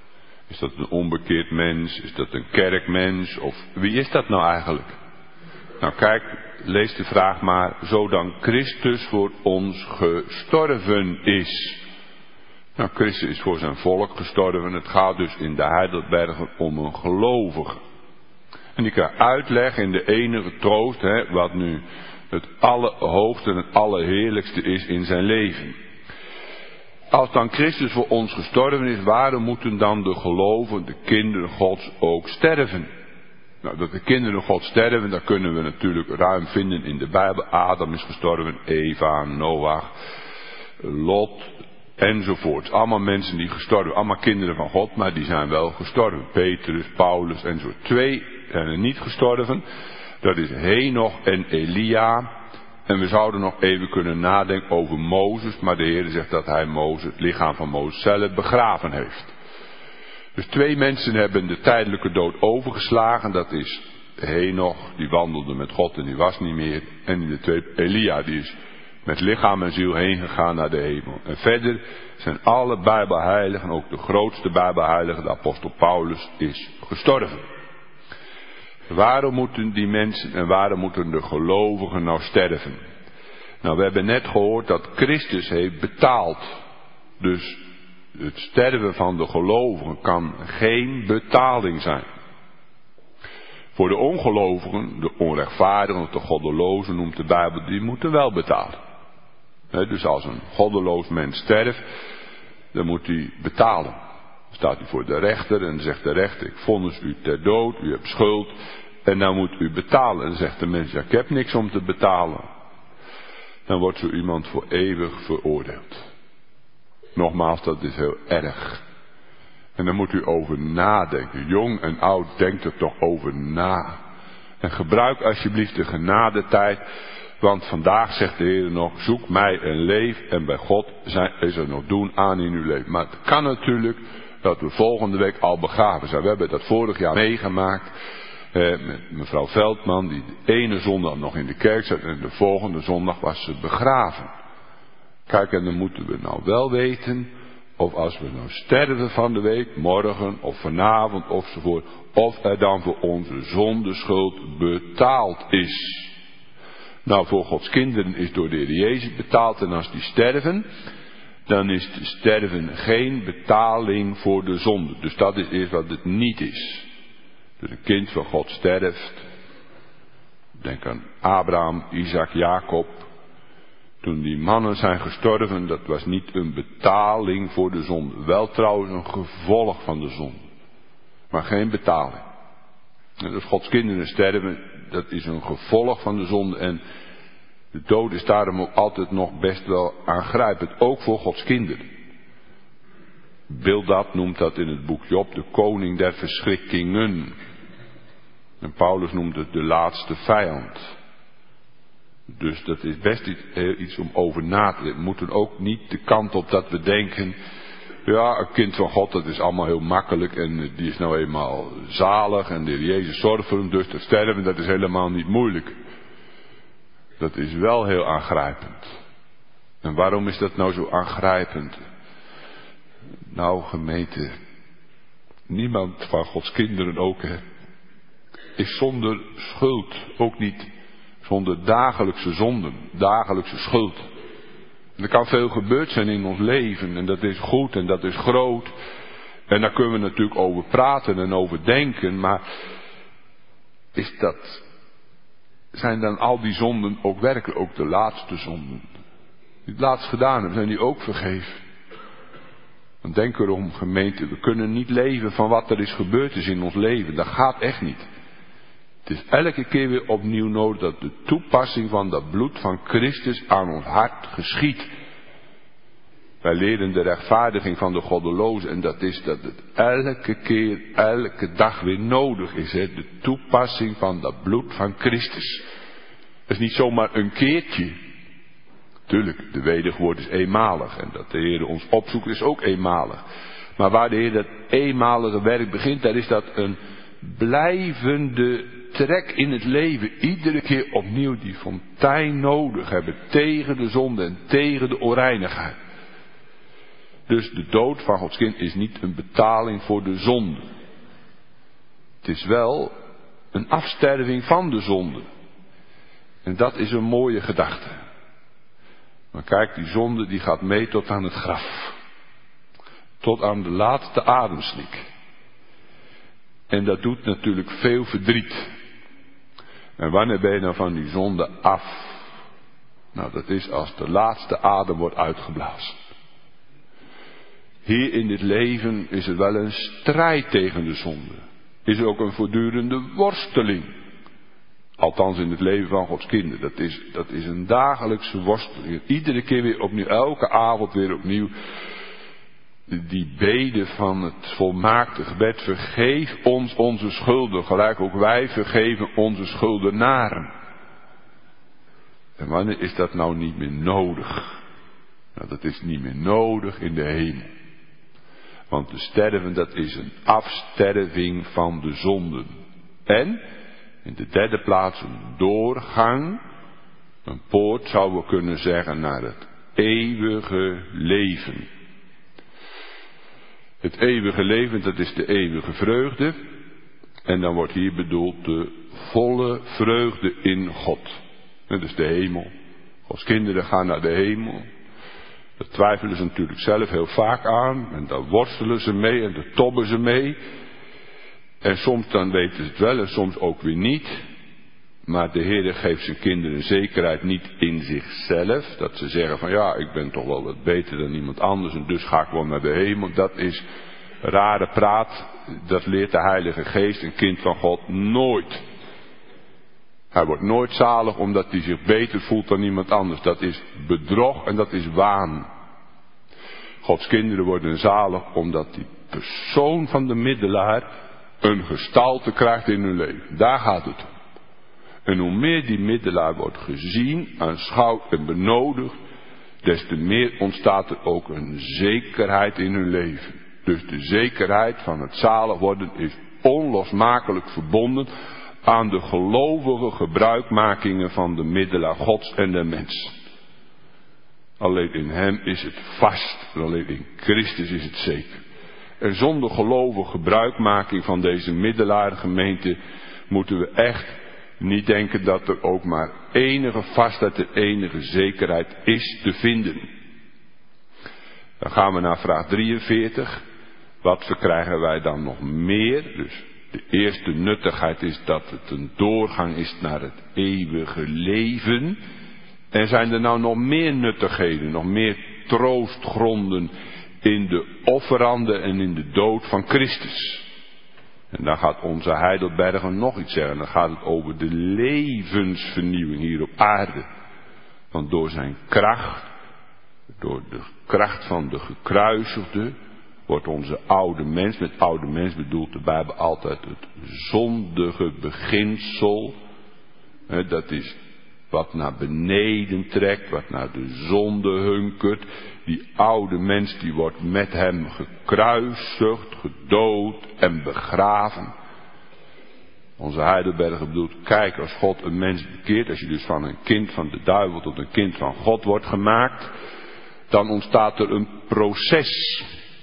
Is dat een onbekeerd mens? Is dat een kerkmens? Of wie is dat nou eigenlijk? Nou kijk, lees de vraag maar, zo dan Christus voor ons gestorven is. Nou, Christus is voor zijn volk gestorven. Het gaat dus in de Heidelberger om een gelovige. En die kan uitleggen in de enige troost, hè, wat nu het allerhoogste en het allerheerlijkste is in zijn leven. Als dan Christus voor ons gestorven is, waarom moeten dan de gelovigen, de kinderen Gods, ook sterven? Nou, dat de kinderen Gods sterven, dat kunnen we natuurlijk ruim vinden in de Bijbel. Adam is gestorven, Eva, Noach. Lot enzovoort. Allemaal mensen die gestorven, allemaal kinderen van God, maar die zijn wel gestorven. Petrus, Paulus enzovoort. Twee zijn er niet gestorven. Dat is Henoch en Elia. En we zouden nog even kunnen nadenken over Mozes, maar de Heer zegt dat hij Mozes, het lichaam van Mozes zelf begraven heeft. Dus twee mensen hebben de tijdelijke dood overgeslagen. Dat is Henoch, die wandelde met God en die was niet meer. En de tweede, Elia, die is met lichaam en ziel heen gegaan naar de hemel. En verder zijn alle Bijbelheiligen, ook de grootste Bijbelheilige, de apostel Paulus, is gestorven. Waarom moeten die mensen en waarom moeten de gelovigen nou sterven? Nou, we hebben net gehoord dat Christus heeft betaald. Dus het sterven van de gelovigen kan geen betaling zijn. Voor de ongelovigen, de onrechtvaardigen of de goddelozen noemt de Bijbel, die moeten wel betalen. He, dus als een goddeloos mens sterft, dan moet hij betalen. Dan staat hij voor de rechter en zegt de rechter, ik vonnis u ter dood, u hebt schuld en dan moet u betalen. En dan zegt de mens, ja, ik heb niks om te betalen. Dan wordt zo iemand voor eeuwig veroordeeld. Nogmaals, dat is heel erg. En dan moet u over nadenken. Jong en oud, denkt er toch over na. En gebruik alsjeblieft de genadetijd. Want vandaag zegt de Heer nog, zoek mij en leef. En bij God zijn, is er nog doen aan in uw leven. Maar het kan natuurlijk dat we volgende week al begraven zijn. We hebben dat vorig jaar meegemaakt. Eh, met mevrouw Veldman, die de ene zondag nog in de kerk zat. En de volgende zondag was ze begraven. Kijk, en dan moeten we nou wel weten, of als we nou sterven van de week, morgen of vanavond ofzovoort, of er dan voor onze zondeschuld betaald is. Nou, voor Gods kinderen is door de Heer Jezus betaald en als die sterven, dan is de sterven geen betaling voor de zonde. Dus dat is eerst wat het niet is. Dus een kind van God sterft. Denk aan Abraham, Isaac, Jacob. Toen die mannen zijn gestorven, dat was niet een betaling voor de zonde. Wel trouwens een gevolg van de zonde. Maar geen betaling. En als Gods kinderen sterven, dat is een gevolg van de zonde. En de dood is daarom ook altijd nog best wel aangrijpend. Ook voor Gods kinderen. Bildad noemt dat in het boek Job de koning der verschrikkingen. En Paulus noemt het de laatste vijand. Dus dat is best iets, iets om over na te denken. We moeten ook niet de kant op dat we denken, ja, een kind van God, dat is allemaal heel makkelijk en die is nou eenmaal zalig en de Heer Jezus zorgt voor hem, dus te sterven, dat is helemaal niet moeilijk. Dat is wel heel aangrijpend. En waarom is dat nou zo aangrijpend? Nou, gemeente, niemand van Gods kinderen ook, hè, is zonder schuld, ook niet zonder dagelijkse zonden, dagelijkse schuld. En er kan veel gebeurd zijn in ons leven en dat is goed en dat is groot. En daar kunnen we natuurlijk over praten en over denken, maar is dat, zijn dan al die zonden ook werkelijk ook de laatste zonden? Die het laatst gedaan hebben, zijn die ook vergeven? Dan denk erom, gemeente, we kunnen niet leven van wat er is gebeurd is in ons leven. Dat gaat echt niet. Het is elke keer weer opnieuw nodig dat de toepassing van dat bloed van Christus aan ons hart geschiet. Wij leren de rechtvaardiging van de goddelozen en dat is dat het elke keer, elke dag weer nodig is. Hè? De toepassing van dat bloed van Christus. Dat is niet zomaar een keertje. Tuurlijk, de wedergeboorte is eenmalig en dat de Heer ons opzoekt is ook eenmalig. Maar waar de Heer dat eenmalige werk begint, daar is dat een blijvende trek in het leven. Iedere keer opnieuw die fontein nodig hebben tegen de zonde en tegen de onreinigheid. Dus de dood van Gods kind is niet een betaling voor de zonde. Het is wel een afsterving van de zonde. En dat is een mooie gedachte. Maar kijk, die zonde die gaat mee tot aan het graf. Tot aan de laatste ademsnik. En dat doet natuurlijk veel verdriet. En wanneer ben je nou van die zonde af? Nou, dat is als de laatste adem wordt uitgeblazen. Hier in dit leven is er wel een strijd tegen de zonde. Is er ook een voortdurende worsteling. Althans in het leven van Gods kinderen. Dat is, dat is een dagelijkse worsteling. Iedere keer weer opnieuw, elke avond weer opnieuw. Die bede van het volmaakte gebed. Vergeef ons onze schulden. Gelijk ook wij vergeven onze schuldenaren. En wanneer is dat nou niet meer nodig? Nou, dat is niet meer nodig in de hemel. Want te sterven, dat is een afsterving van de zonden. En in de derde plaats een doorgang, een poort zouden we kunnen zeggen naar het eeuwige leven. Het eeuwige leven, dat is de eeuwige vreugde. En dan wordt hier bedoeld de volle vreugde in God. Dat is de hemel. Gods kinderen gaan naar de hemel. Daar twijfelen ze natuurlijk zelf heel vaak aan. En daar worstelen ze mee en daar tobben ze mee. En soms dan weten ze het wel en soms ook weer niet. Maar de Heer geeft zijn kinderen zekerheid niet in zichzelf. Dat ze zeggen van ja, ik ben toch wel wat beter dan iemand anders en dus ga ik wel naar de hemel. Dat is rare praat. Dat leert de Heilige Geest, een kind van God, nooit. Hij wordt nooit zalig omdat hij zich beter voelt dan iemand anders. Dat is bedrog en dat is waan. Gods kinderen worden zalig omdat die persoon van de middelaar een gestalte krijgt in hun leven. Daar gaat het om. En hoe meer die middelaar wordt gezien, aanschouwd en benodigd, des te meer ontstaat er ook een zekerheid in hun leven. Dus de zekerheid van het zalig worden is onlosmakelijk verbonden aan de gelovige gebruikmakingen van de middelaar Gods en de mens. Alleen in hem is het vast, en alleen in Christus is het zeker. En zonder gelovige gebruikmaking van deze middelaargemeente moeten we echt niet denken dat er ook maar enige vastheid en enige zekerheid is te vinden. Dan gaan we naar vraag drieënveertig. Wat verkrijgen wij dan nog meer? Dus de eerste nuttigheid is dat het een doorgang is naar het eeuwige leven. En zijn er nou nog meer nuttigheden, nog meer troostgronden in de offeranden en in de dood van Christus? En dan gaat onze Heidelberger nog iets zeggen. Dan gaat het over de levensvernieuwing hier op aarde. Want door zijn kracht, door de kracht van de gekruisigde, wordt onze oude mens, met oude mens bedoelt de Bijbel altijd het zondige beginsel. Hè, dat is wat naar beneden trekt, wat naar de zonde hunkert. Die oude mens die wordt met hem gekruisigd, gedood en begraven. Onze Heidelberger bedoelt, kijk, als God een mens bekeert, als je dus van een kind van de duivel tot een kind van God wordt gemaakt, dan ontstaat er een proces.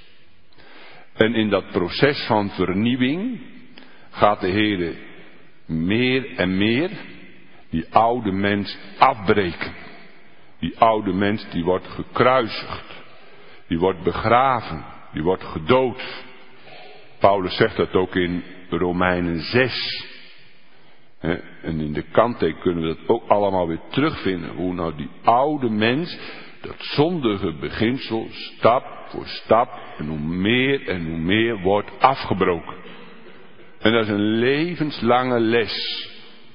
En in dat proces van vernieuwing gaat de Heer meer en meer die oude mens afbreken. Die oude mens die wordt gekruisigd. Die wordt begraven. Die wordt gedood. Paulus zegt dat ook in Romeinen zes. En in de kantteek kunnen we dat ook allemaal weer terugvinden. Hoe nou die oude mens, dat zondige beginsel, stap voor stap en hoe meer en hoe meer wordt afgebroken. En dat is een levenslange les.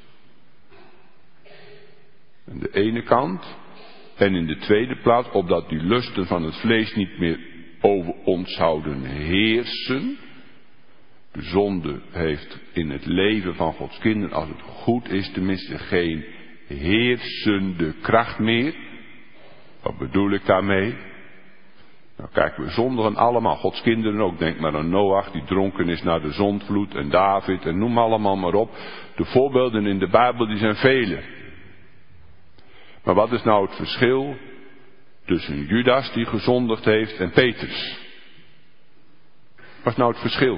Aan de ene kant. En in de tweede plaats, opdat die lusten van het vlees niet meer over ons zouden heersen. De zonde heeft in het leven van Gods kinderen, als het goed is tenminste, geen heersende kracht meer. Wat bedoel ik daarmee? Nou kijk, we zondigen allemaal, Gods kinderen ook. Denk maar aan Noach die dronken is na de zondvloed en David en noem allemaal maar op. De voorbeelden in de Bijbel die zijn vele. Maar wat is nou het verschil tussen Judas die gezondigd heeft en Petrus? Wat is nou het verschil?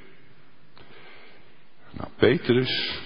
Nou, Petrus,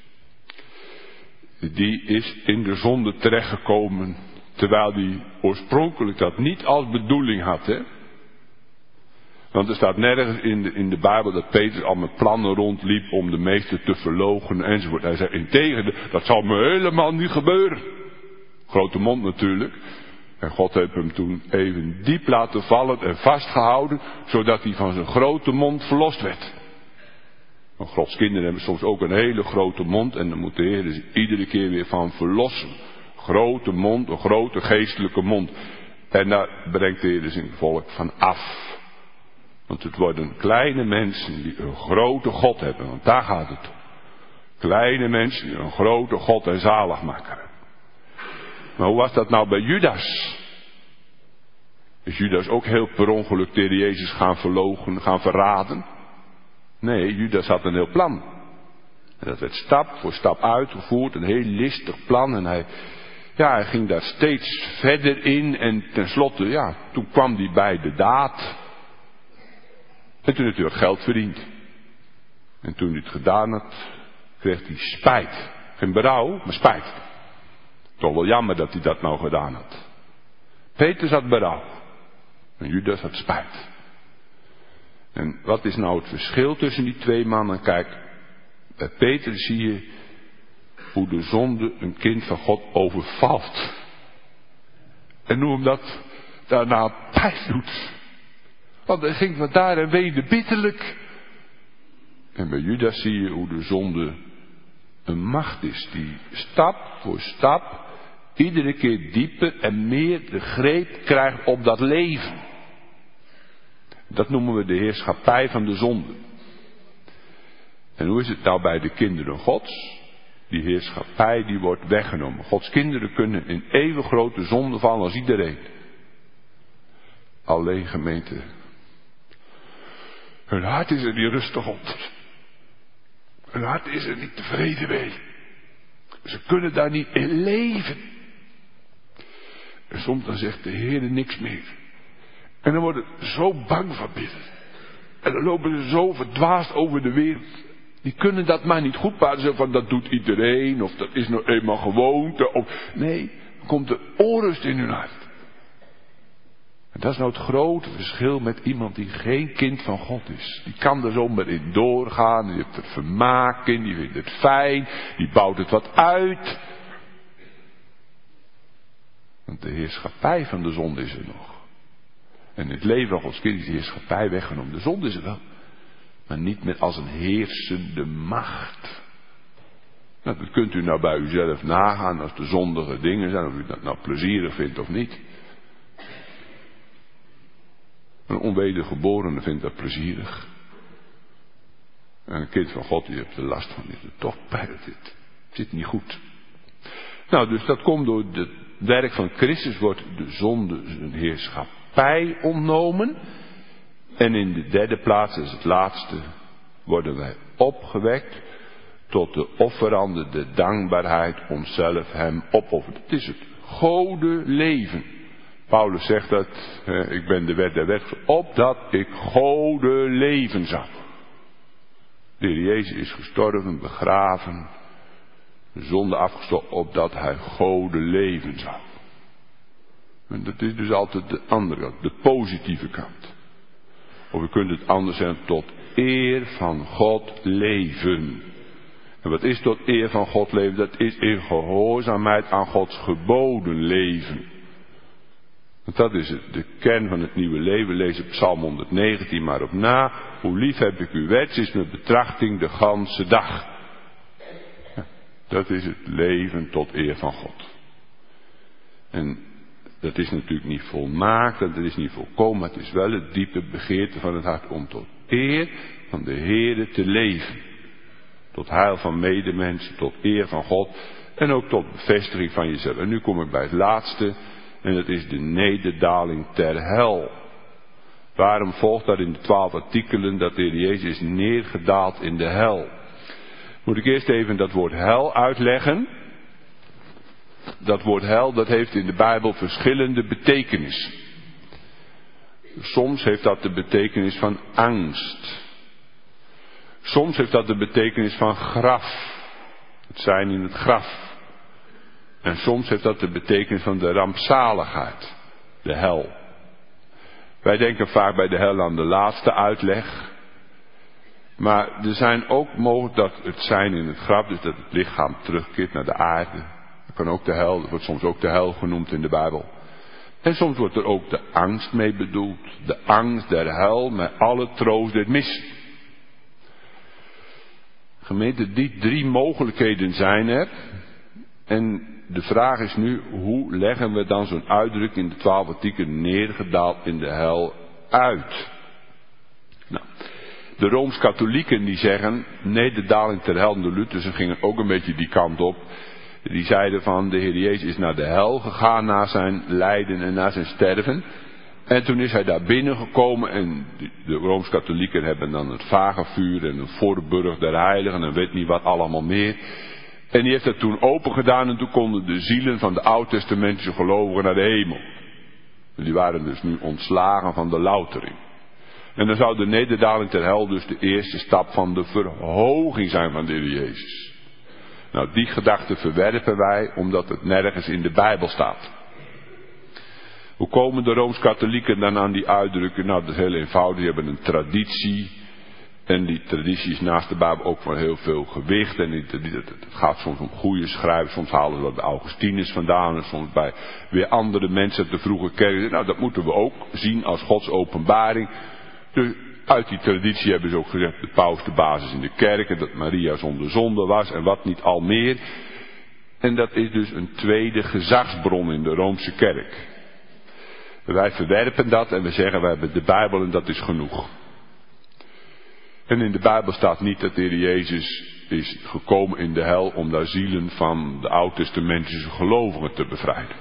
die is in de zonde terechtgekomen, terwijl hij oorspronkelijk dat niet als bedoeling had, hè? Want er staat nergens in de, in de Bijbel dat Petrus al met plannen rondliep om de meester te verloochenen enzovoort. Hij zei, integendeel, dat zal me helemaal niet gebeuren. Grote mond natuurlijk. En God heeft hem toen even diep laten vallen en vastgehouden, zodat hij van zijn grote mond verlost werd. Want Gods kinderen hebben soms ook een hele grote mond en dan moet de Heer ze iedere keer weer van verlossen. Grote mond, een grote geestelijke mond. En daar brengt de Heer zijn volk van af. Want het worden kleine mensen die een grote God hebben, want daar gaat het om. Kleine mensen die een grote God en zaligmaker hebben. Maar hoe was dat nou bij Judas? Is Judas ook heel per ongeluk tegen Jezus gaan verloochenen, gaan verraden? Nee, Judas had een heel plan. En dat werd stap voor stap uitgevoerd, een heel listig plan. En hij, ja, hij ging daar steeds verder in en tenslotte, ja, toen kwam hij bij de daad. En toen had hij wat geld verdiend. En toen hij het gedaan had, kreeg hij spijt. Geen berouw, maar spijt. Toch wel jammer dat hij dat nou gedaan had. Petrus had berouw. En Judas had spijt. En wat is nou het verschil tussen die twee mannen? Kijk, bij Petrus zie je hoe de zonde een kind van God overvalt. En hoe hem dat daarna pijn doet. Want hij ging van daar en weende bitterlijk. En bij Judas zie je hoe de zonde een macht is die stap voor stap iedere keer dieper en meer de greep krijgt op dat leven. Dat noemen we de heerschappij van de zonde. En hoe is het nou bij de kinderen Gods? Die heerschappij die wordt weggenomen. Gods kinderen kunnen in even grote zonde vallen als iedereen. Alleen gemeente. Hun hart is er niet rustig op. Hun hart is er niet tevreden mee. Ze kunnen daar niet in leven. En soms dan zegt de Heer niks meer. En dan worden ze zo bang van binnen. En dan lopen ze zo verdwaasd over de wereld. Die kunnen dat maar niet goed praten. Van dat doet iedereen. Of dat is nou eenmaal gewoonte. Of, nee, dan komt er onrust in hun hart. En dat is nou het grote verschil met iemand die geen kind van God is. Die kan er zomaar in doorgaan. Die heeft er vermaak in. Die vindt het fijn. Die bouwt het wat uit. Want de heerschappij van de zonde is er nog. En in het leven van Gods kind is de heerschappij weggenomen. De zonde is er wel. Maar niet meer als een heersende macht. Nou, dat kunt u nou bij uzelf nagaan als de zondige dingen zijn. Of u dat nou plezierig vindt of niet. Een onwedergeborene vindt dat plezierig. En een kind van God die heeft er last van. Die heeft er toch pijn. Het zit, het zit niet goed. Nou, dus dat komt door het werk van Christus. Wordt de zonde zijn heerschappij ontnomen. En in de derde plaats, dat is het laatste, worden wij opgewekt tot de offerande, de dankbaarheid, onszelf hem opofferen. Het is het gode leven. Paulus zegt dat, eh, ik ben de wet der wet, opdat ik gode leven zou. De Heer Jezus is gestorven, begraven, de zonde afgestoten, opdat hij gode leven zou. En dat is dus altijd de andere kant, de positieve kant. Of u kunt het anders zeggen, tot eer van God leven. En wat is tot eer van God leven? Dat is in gehoorzaamheid aan Gods geboden leven. Want dat is het, de kern van het nieuwe leven. Lees op Psalm honderdnegentien maar op na. Hoe lief heb ik uw wet, is mijn betrachting de ganse dag. Ja, dat is het leven tot eer van God. En dat is natuurlijk niet volmaakt, dat is niet volkomen, maar het is wel het diepe begeerte van het hart om tot eer van de Heere te leven. Tot heil van medemensen, tot eer van God en ook tot bevestiging van jezelf. En nu kom ik bij het laatste en dat is de nederdaling ter hel. Waarom volgt dat in de twaalf artikelen dat de Heer Jezus is neergedaald in de hel? Moet ik eerst even dat woord hel uitleggen. Dat woord hel, dat heeft in de Bijbel verschillende betekenissen. Soms heeft dat de betekenis van angst. Soms heeft dat de betekenis van graf. Het zijn in het graf. En soms heeft dat de betekenis van de rampzaligheid. De hel. Wij denken vaak bij de hel aan de laatste uitleg. Maar er zijn ook mogelijk dat het zijn in het graf, dus dat het lichaam terugkeert naar de aarde. Dat kan ook de hel, dat wordt soms ook de hel genoemd in de Bijbel. En soms wordt er ook de angst mee bedoeld. De angst der hel met alle troost dit mis. Gemeente, die drie mogelijkheden zijn er. En de vraag is nu, hoe leggen we dan zo'n uitdrukking in de twaalf artikelen neergedaald in de hel uit? Nou, de Rooms-Katholieken die zeggen, nee, de daling ter hel, de Luthersen gingen ook een beetje die kant op. Die zeiden van, de Heer Jezus is naar de hel gegaan na zijn lijden en na zijn sterven. En toen is hij daar binnengekomen en de Rooms-Katholieken hebben dan het vagevuur en een voorburg der heiligen en weet niet wat allemaal meer. En die heeft dat toen open gedaan en toen konden de zielen van de oud-testamentische gelovigen naar de hemel. Die waren dus nu ontslagen van de loutering. En dan zou de nederdaling ter hel dus de eerste stap van de verhoging zijn van de Heer Jezus. Nou, die gedachte verwerpen wij omdat het nergens in de Bijbel staat. Hoe komen de Rooms-Katholieken dan aan die uitdrukken? Nou, dat is heel eenvoudig. Die hebben een traditie. En die traditie is naast de Bijbel ook van heel veel gewicht. En het gaat soms om goede schrijvers. Soms halen ze wat bij Augustinus vandaan. En soms bij weer andere mensen uit de vroege kerk. Nou, dat moeten we ook zien als Gods openbaring. Dus uit die traditie hebben ze ook gezegd, de paus de basis in de kerk. En dat Maria zonder zonde was. En wat niet al meer. En dat is dus een tweede gezagsbron in de Roomse kerk. Wij verwerpen dat en we zeggen, wij hebben de Bijbel en dat is genoeg. En in de Bijbel staat niet dat de Heer Jezus is gekomen in de hel om daar zielen van de oud-testamentische gelovigen te bevrijden.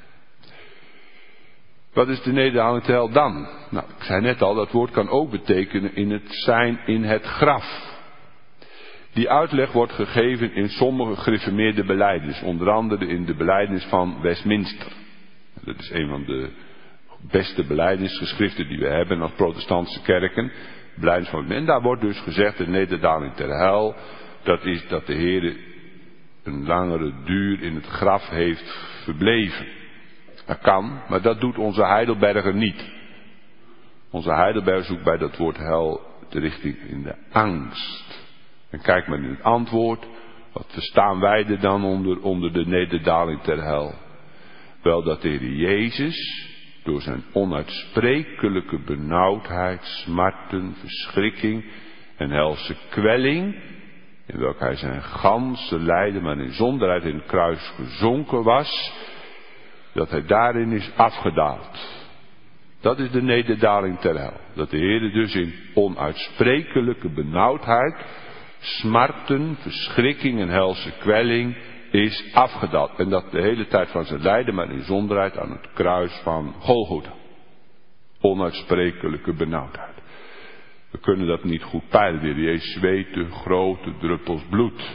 Wat is de nederdaling ter hel dan? Nou, ik zei net al, dat woord kan ook betekenen in het zijn in het graf. Die uitleg wordt gegeven in sommige gereformeerde belijdenis, onder andere in de belijdenis van Westminster. Dat is een van de beste belijdenisgeschriften die we hebben als protestantse kerken. Belijdenis van, en daar wordt dus gezegd, de nederdaling ter hel, dat is dat de Heer een langere duur in het graf heeft verbleven. Dat kan, maar dat doet onze Heidelberger niet. Onze Heidelberger zoekt bij dat woord hel de richting in de angst. En kijk maar in het antwoord, wat verstaan wij er dan onder, onder de nederdaling ter hel? Wel dat de Heer Jezus door zijn onuitsprekelijke benauwdheid, smarten, verschrikking en helse kwelling, in welke hij zijn ganse lijden, maar in zonderheid in het kruis gezonken was, dat hij daarin is afgedaald. Dat is de nederdaling ter hel. Dat de Heer dus in onuitsprekelijke benauwdheid, smarten, verschrikking en helse kwelling is afgedaald. En dat de hele tijd van zijn lijden, maar in zonderheid aan het kruis van Golgotha. Onuitsprekelijke benauwdheid. We kunnen dat niet goed peilen. De Heer Jezus zweette grote druppels bloed.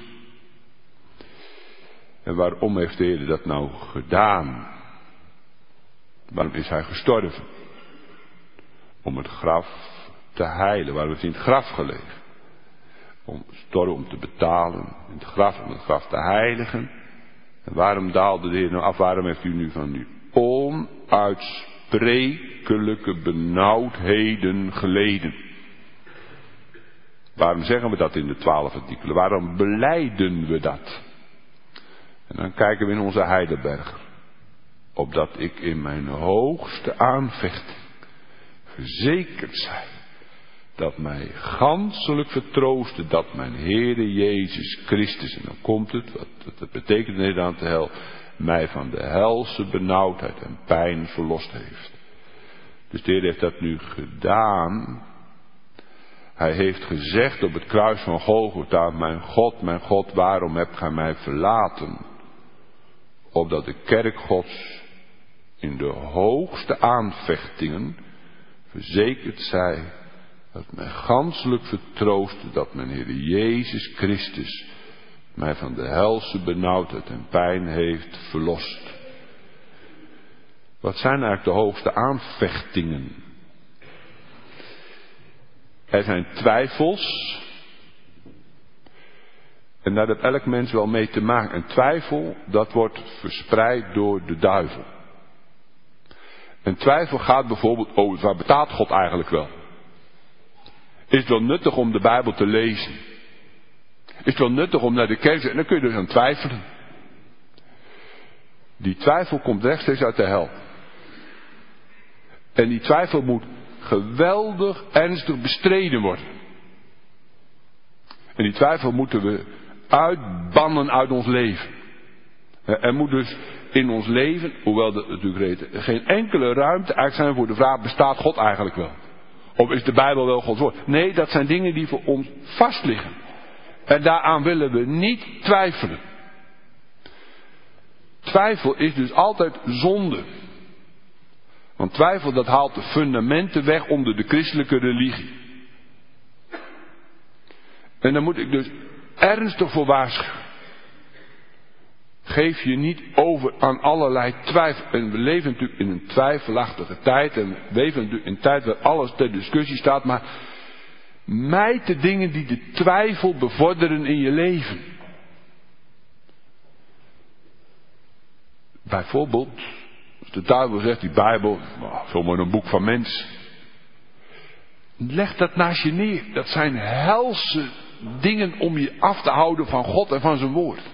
En waarom heeft de Heer dat nou gedaan? Waarom is hij gestorven? Om het graf te heilen. Waarom heeft hij in het graf gelegen? Om storm om te betalen, in het graf om het graf te heiligen. En waarom daalde de Heer nou af? Waarom heeft u nu van uw onuitsprekelijke benauwdheden geleden? Waarom zeggen we dat in de twaalf artikelen? Waarom belijden we dat? En dan kijken we in onze Heidelberger. Opdat ik in mijn hoogste aanvechting verzekerd zij dat mij ganselijk vertroosten dat mijn Heere Jezus Christus, en dan komt het, wat, wat dat betekent inderdaad de hel, mij van de helse benauwdheid en pijn verlost heeft. Dus de Heer heeft dat nu gedaan. Hij heeft gezegd op het kruis van Golgotha, mijn God, mijn God, waarom hebt gij mij verlaten? Opdat de kerk Gods in de hoogste aanvechtingen verzekerd zij dat mij ganselijk vertroostte dat mijn Heer Jezus Christus mij van de helse benauwdheid en pijn heeft verlost. Wat zijn eigenlijk de hoogste aanvechtingen? Er zijn twijfels. En daar heeft elk mens wel mee te maken. En twijfel, dat wordt verspreid door de duivel. En twijfel gaat bijvoorbeeld over, waar bestaat God eigenlijk wel? Is het wel nuttig om de Bijbel te lezen? Is het wel nuttig om naar de kerk te gaan? En dan kun je dus aan twijfelen. Die twijfel komt rechtstreeks uit de hel. En die twijfel moet geweldig ernstig bestreden worden. En die twijfel moeten we uitbannen uit ons leven. Er moet dus in ons leven, hoewel dat natuurlijk reden, geen enkele ruimte eigenlijk zijn voor de vraag, bestaat God eigenlijk wel? Of is de Bijbel wel Gods woord? Nee, dat zijn dingen die voor ons vast liggen. En daaraan willen we niet twijfelen. Twijfel is dus altijd zonde. Want twijfel, dat haalt de fundamenten weg onder de christelijke religie. En daar moet ik dus ernstig voor waarschuwen. Geef je niet over aan allerlei twijfel. En we leven natuurlijk in een twijfelachtige tijd. En we leven natuurlijk in een tijd waar alles ter discussie staat. Maar mijd de dingen die de twijfel bevorderen in je leven. Bijvoorbeeld, als de duivel zegt, die Bijbel, oh, zomaar een boek van mens. Leg dat naast je neer. Dat zijn helse dingen om je af te houden van God en van zijn woord.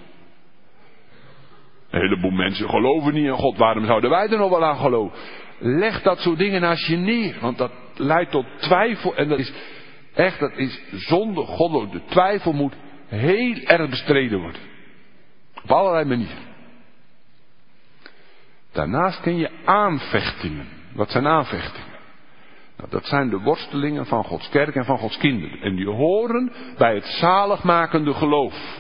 Een heleboel mensen geloven niet in God. Waarom zouden wij er nog wel aan geloven? Leg dat soort dingen naast je neer. Want dat leidt tot twijfel. En dat is echt, dat is zonde goddelijk. De twijfel moet heel erg bestreden worden. Op allerlei manieren. Daarnaast ken je aanvechtingen. Wat zijn aanvechtingen? Nou, dat zijn de worstelingen van Gods kerk en van Gods kinderen. En die horen bij het zaligmakende geloof.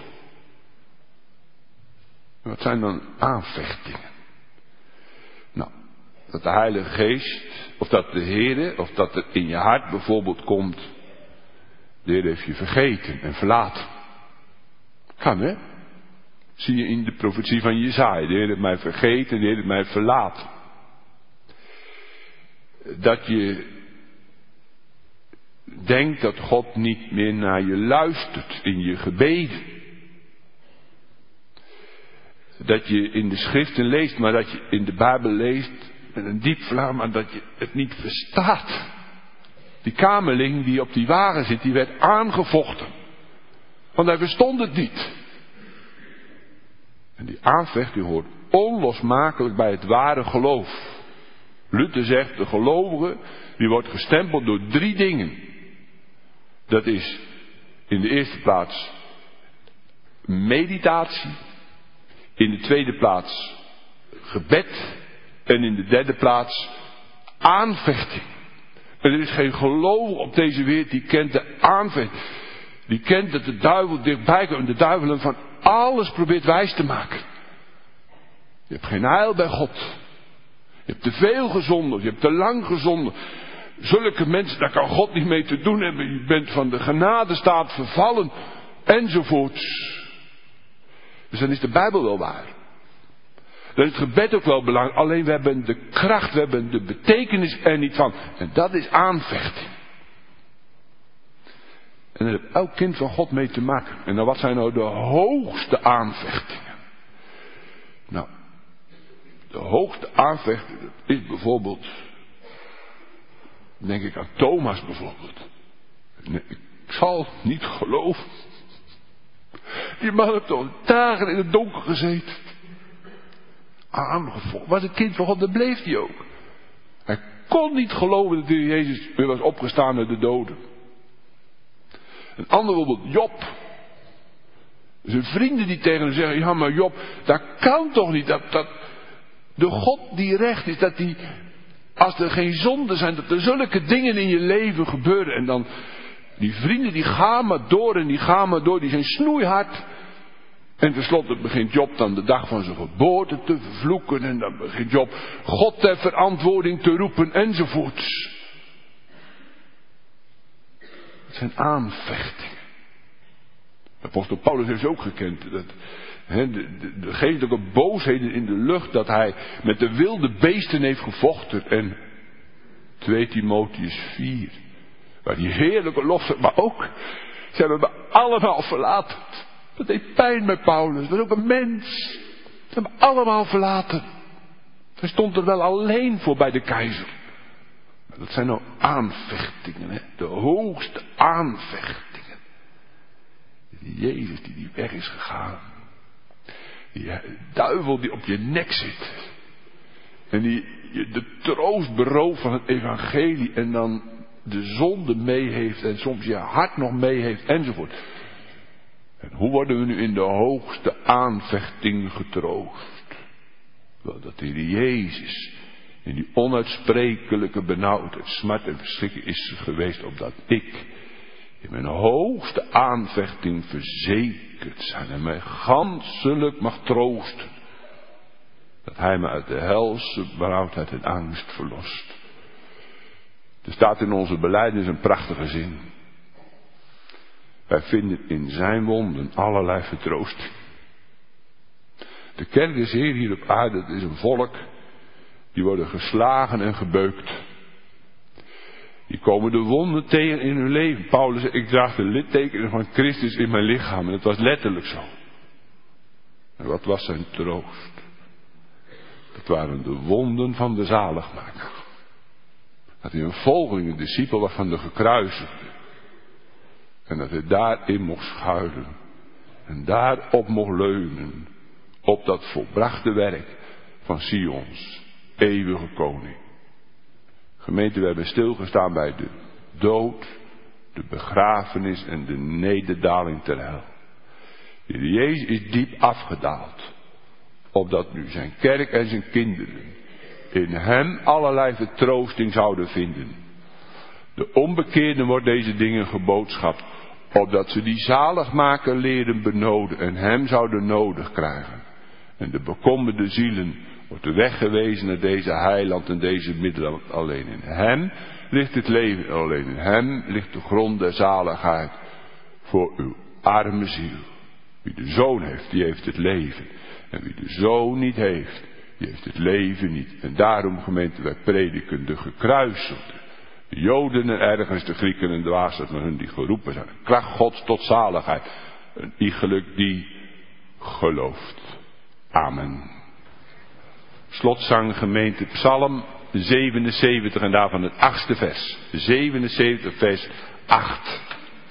Wat zijn dan aanvechtingen? Nou, dat de Heilige Geest, of dat de Heer, of dat er in je hart bijvoorbeeld komt, de Heer heeft je vergeten en verlaten. Kan hè? Zie je in de profetie van Jesaja, de Heer heeft mij vergeten, de Heer heeft mij verlaten. Dat je denkt dat God niet meer naar je luistert in je gebeden. Dat je in de schriften leest, maar dat je in de Bijbel leest met een diep verlangen, maar dat je het niet verstaat. Die kamerling die op die wagen zit, die werd aangevochten. Want hij verstond het niet. En die aanvecht, die hoort onlosmakelijk bij het ware geloof. Luther zegt, de gelovige, die wordt gestempeld door drie dingen. Dat is in de eerste plaats meditatie. In de tweede plaats gebed. En in de derde plaats aanvechting. En er is geen gelovige op deze wereld die kent de aanvechting. Die kent dat de duivel dichtbij komt. En de duivel hem van alles probeert wijs te maken. Je hebt geen heil bij God. Je hebt te veel gezondigd. Je hebt te lang gezondigd. Zulke mensen, daar kan God niet mee te doen hebben. Je bent van de genadestaat vervallen. Enzovoorts. Dus dan is de Bijbel wel waar. Dan is het gebed ook wel belangrijk. Alleen we hebben de kracht, we hebben de betekenis er niet van. En dat is aanvechting. En daar heeft elk kind van God mee te maken. En dan wat zijn nou de hoogste aanvechtingen? Nou, de hoogste aanvechting is bijvoorbeeld, denk ik aan Thomas bijvoorbeeld. Nee, ik zal niet geloven. Die man heeft toch dagen in het donker gezeten. Aangevochten. Was het kind van God, dat bleef hij ook. Hij kon niet geloven dat de Heer Jezus weer was opgestaan uit de doden. Een ander bijvoorbeeld, Job. Zijn vrienden die tegen hem zeggen, ja maar Job, dat kan toch niet. Dat, dat de God die recht is, dat die, als er geen zonden zijn, dat er zulke dingen in je leven gebeuren. En dan, die vrienden die gaan maar door en die gaan maar door, die zijn snoeihard. En tenslotte begint Job dan de dag van zijn geboorte te vervloeken. En dan begint Job God ter verantwoording te roepen enzovoorts. Het zijn aanvechtingen. Apostel Paulus heeft ze ook gekend. Dat, he, de, de, de geestelijke boosheden in de lucht. Dat hij met de wilde beesten heeft gevochten. En twee Timotheüs vier. Waar die heerlijke lof. Maar ook. Ze hebben me allemaal verlaten. Dat deed pijn met Paulus. Dat was ook een mens. Ze hebben me allemaal verlaten. Hij stond er wel alleen voor bij de keizer. Dat zijn nou aanvechtingen. Hè? De hoogste aanvechtingen. Die Jezus die die weg is gegaan. Die duivel die op je nek zit. En die je de troost berooft van het evangelie. En dan de zonde mee heeft. En soms je hart nog mee heeft. Enzovoort. En hoe worden we nu in de hoogste aanvechting getroost? Wel, dat de Heer Jezus in die onuitsprekelijke benauwdheid, smart en verschrikking is geweest, opdat ik in mijn hoogste aanvechting verzekerd zijn en mij ganselijk mag troosten. Dat hij me uit de helse benauwdheid en angst verlost. Er staat in onze belijdenis een prachtige zin. Wij vinden in zijn wonden allerlei vertroosting. De kerk des Heer hier op aarde, het is een volk, die worden geslagen en gebeukt. Die komen de wonden tegen in hun leven. Paulus zei, ik draag de littekenen van Christus in mijn lichaam. En het was letterlijk zo. En wat was zijn troost? Dat waren de wonden van de zaligmaker. Dat hij een volgeling, een discipel was van de gekruisigde. En dat hij daarin mocht schuilen. En daarop mocht leunen. Op dat volbrachte werk van Sions eeuwige koning. Gemeente, we hebben stilgestaan bij de dood, de begrafenis en de nederdaling ter hel. De Heer Jezus is diep afgedaald. Opdat nu zijn kerk en zijn kinderen in hem allerlei vertroosting zouden vinden. De onbekeerden wordt deze dingen geboodschapt. Opdat ze die zaligmaker leren benoden en hem zouden nodig krijgen. En de bekommerde zielen wordt de weg gewezen naar deze heiland en deze middeland. Alleen in hem ligt het leven. Alleen in hem ligt de grond der zaligheid voor uw arme ziel. Wie de zoon heeft, die heeft het leven. En wie de zoon niet heeft, die heeft het leven niet. En daarom, gemeente, wij prediken de gekruisigde. De Joden en ergens de Grieken en de dwaasheid, maar hun die geroepen zijn. Kracht Gods tot zaligheid. Een iegelijk die gelooft. Amen. Slotzang, gemeente, Psalm zevenenzeventig en daarvan het achtste vers. zevenenzeventig vers acht.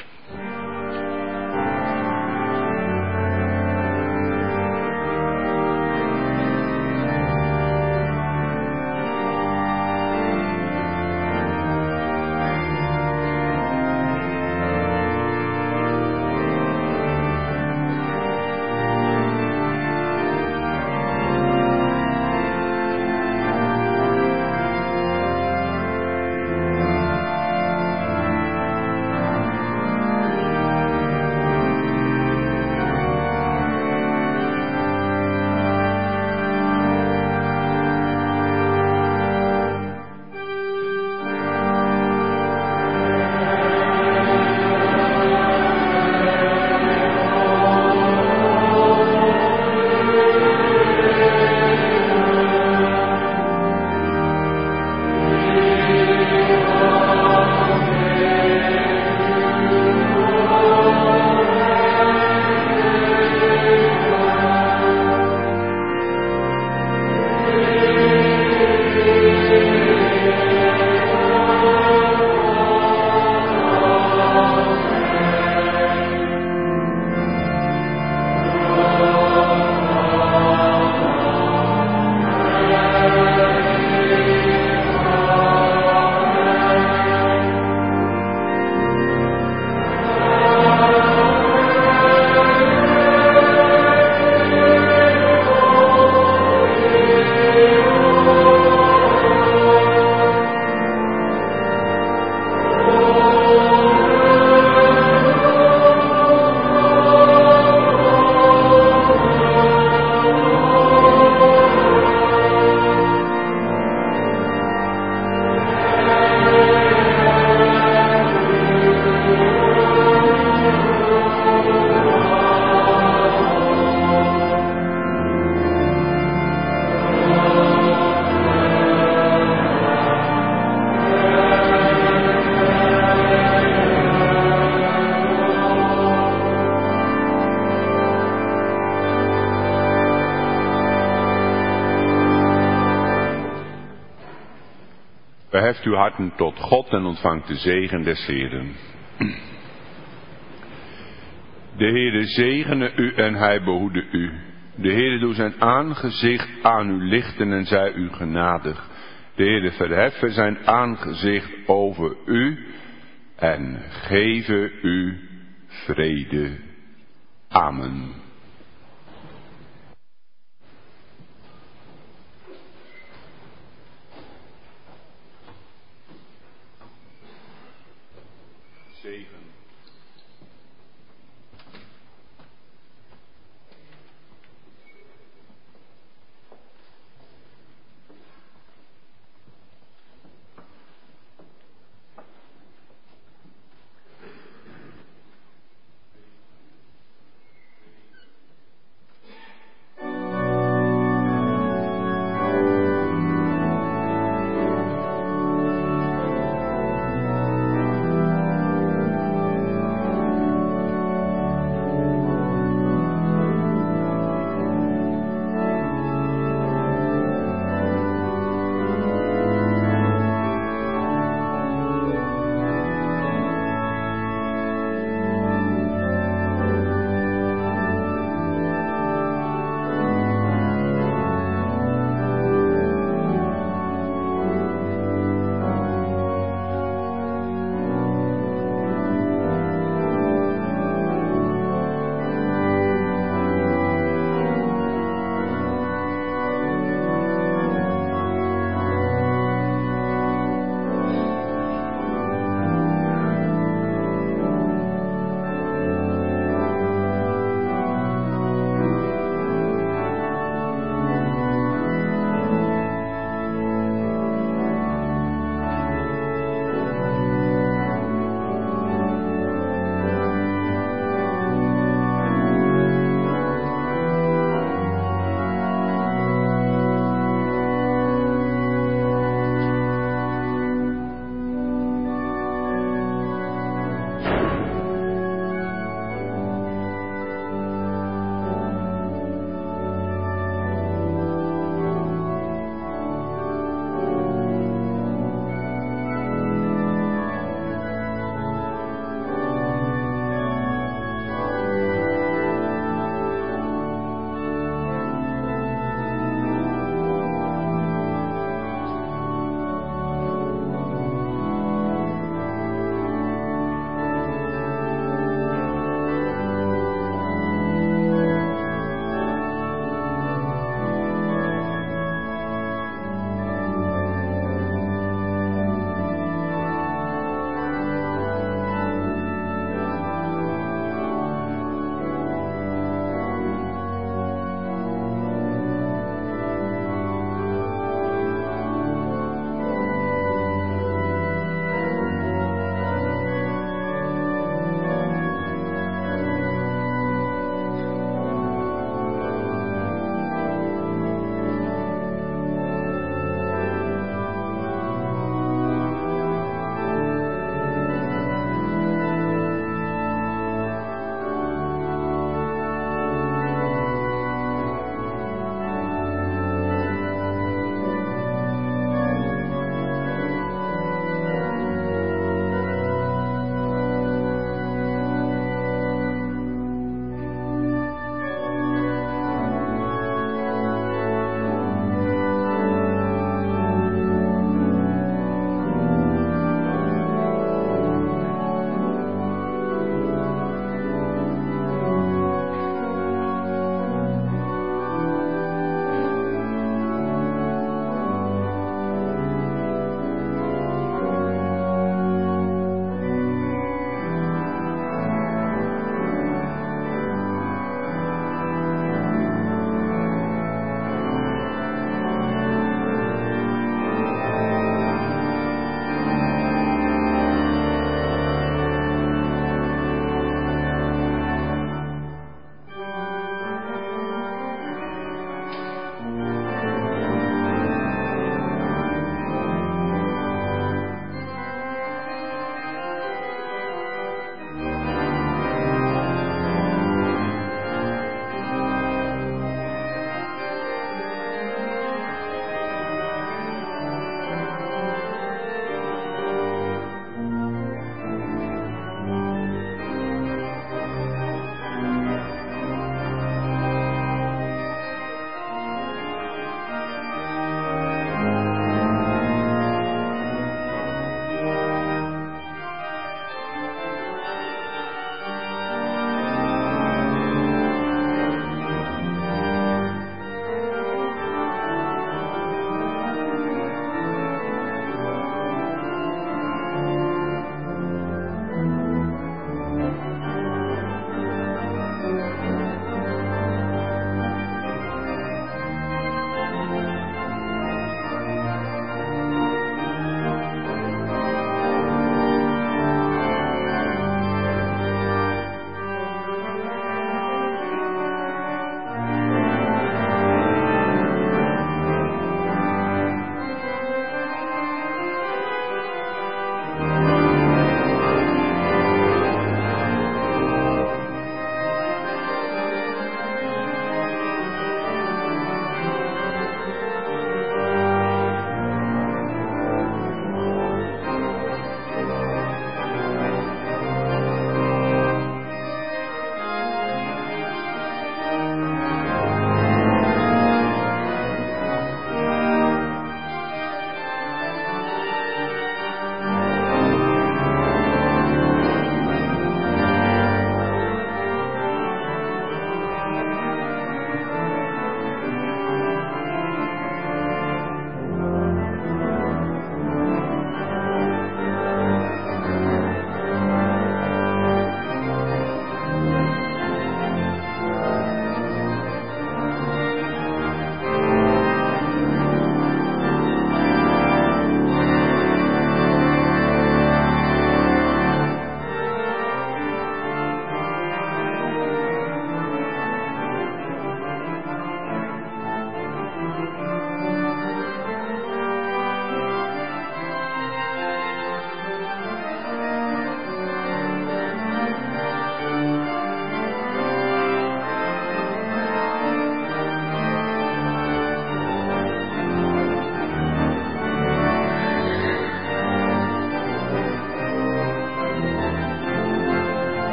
Verheft uw harten tot God en ontvangt de zegen des Heeren. De Heere zegene u en hij behoede u. De Heere doe zijn aangezicht aan u lichten en zij u genadig. De Heere verheffen zijn aangezicht over u en geven u vrede. Amen.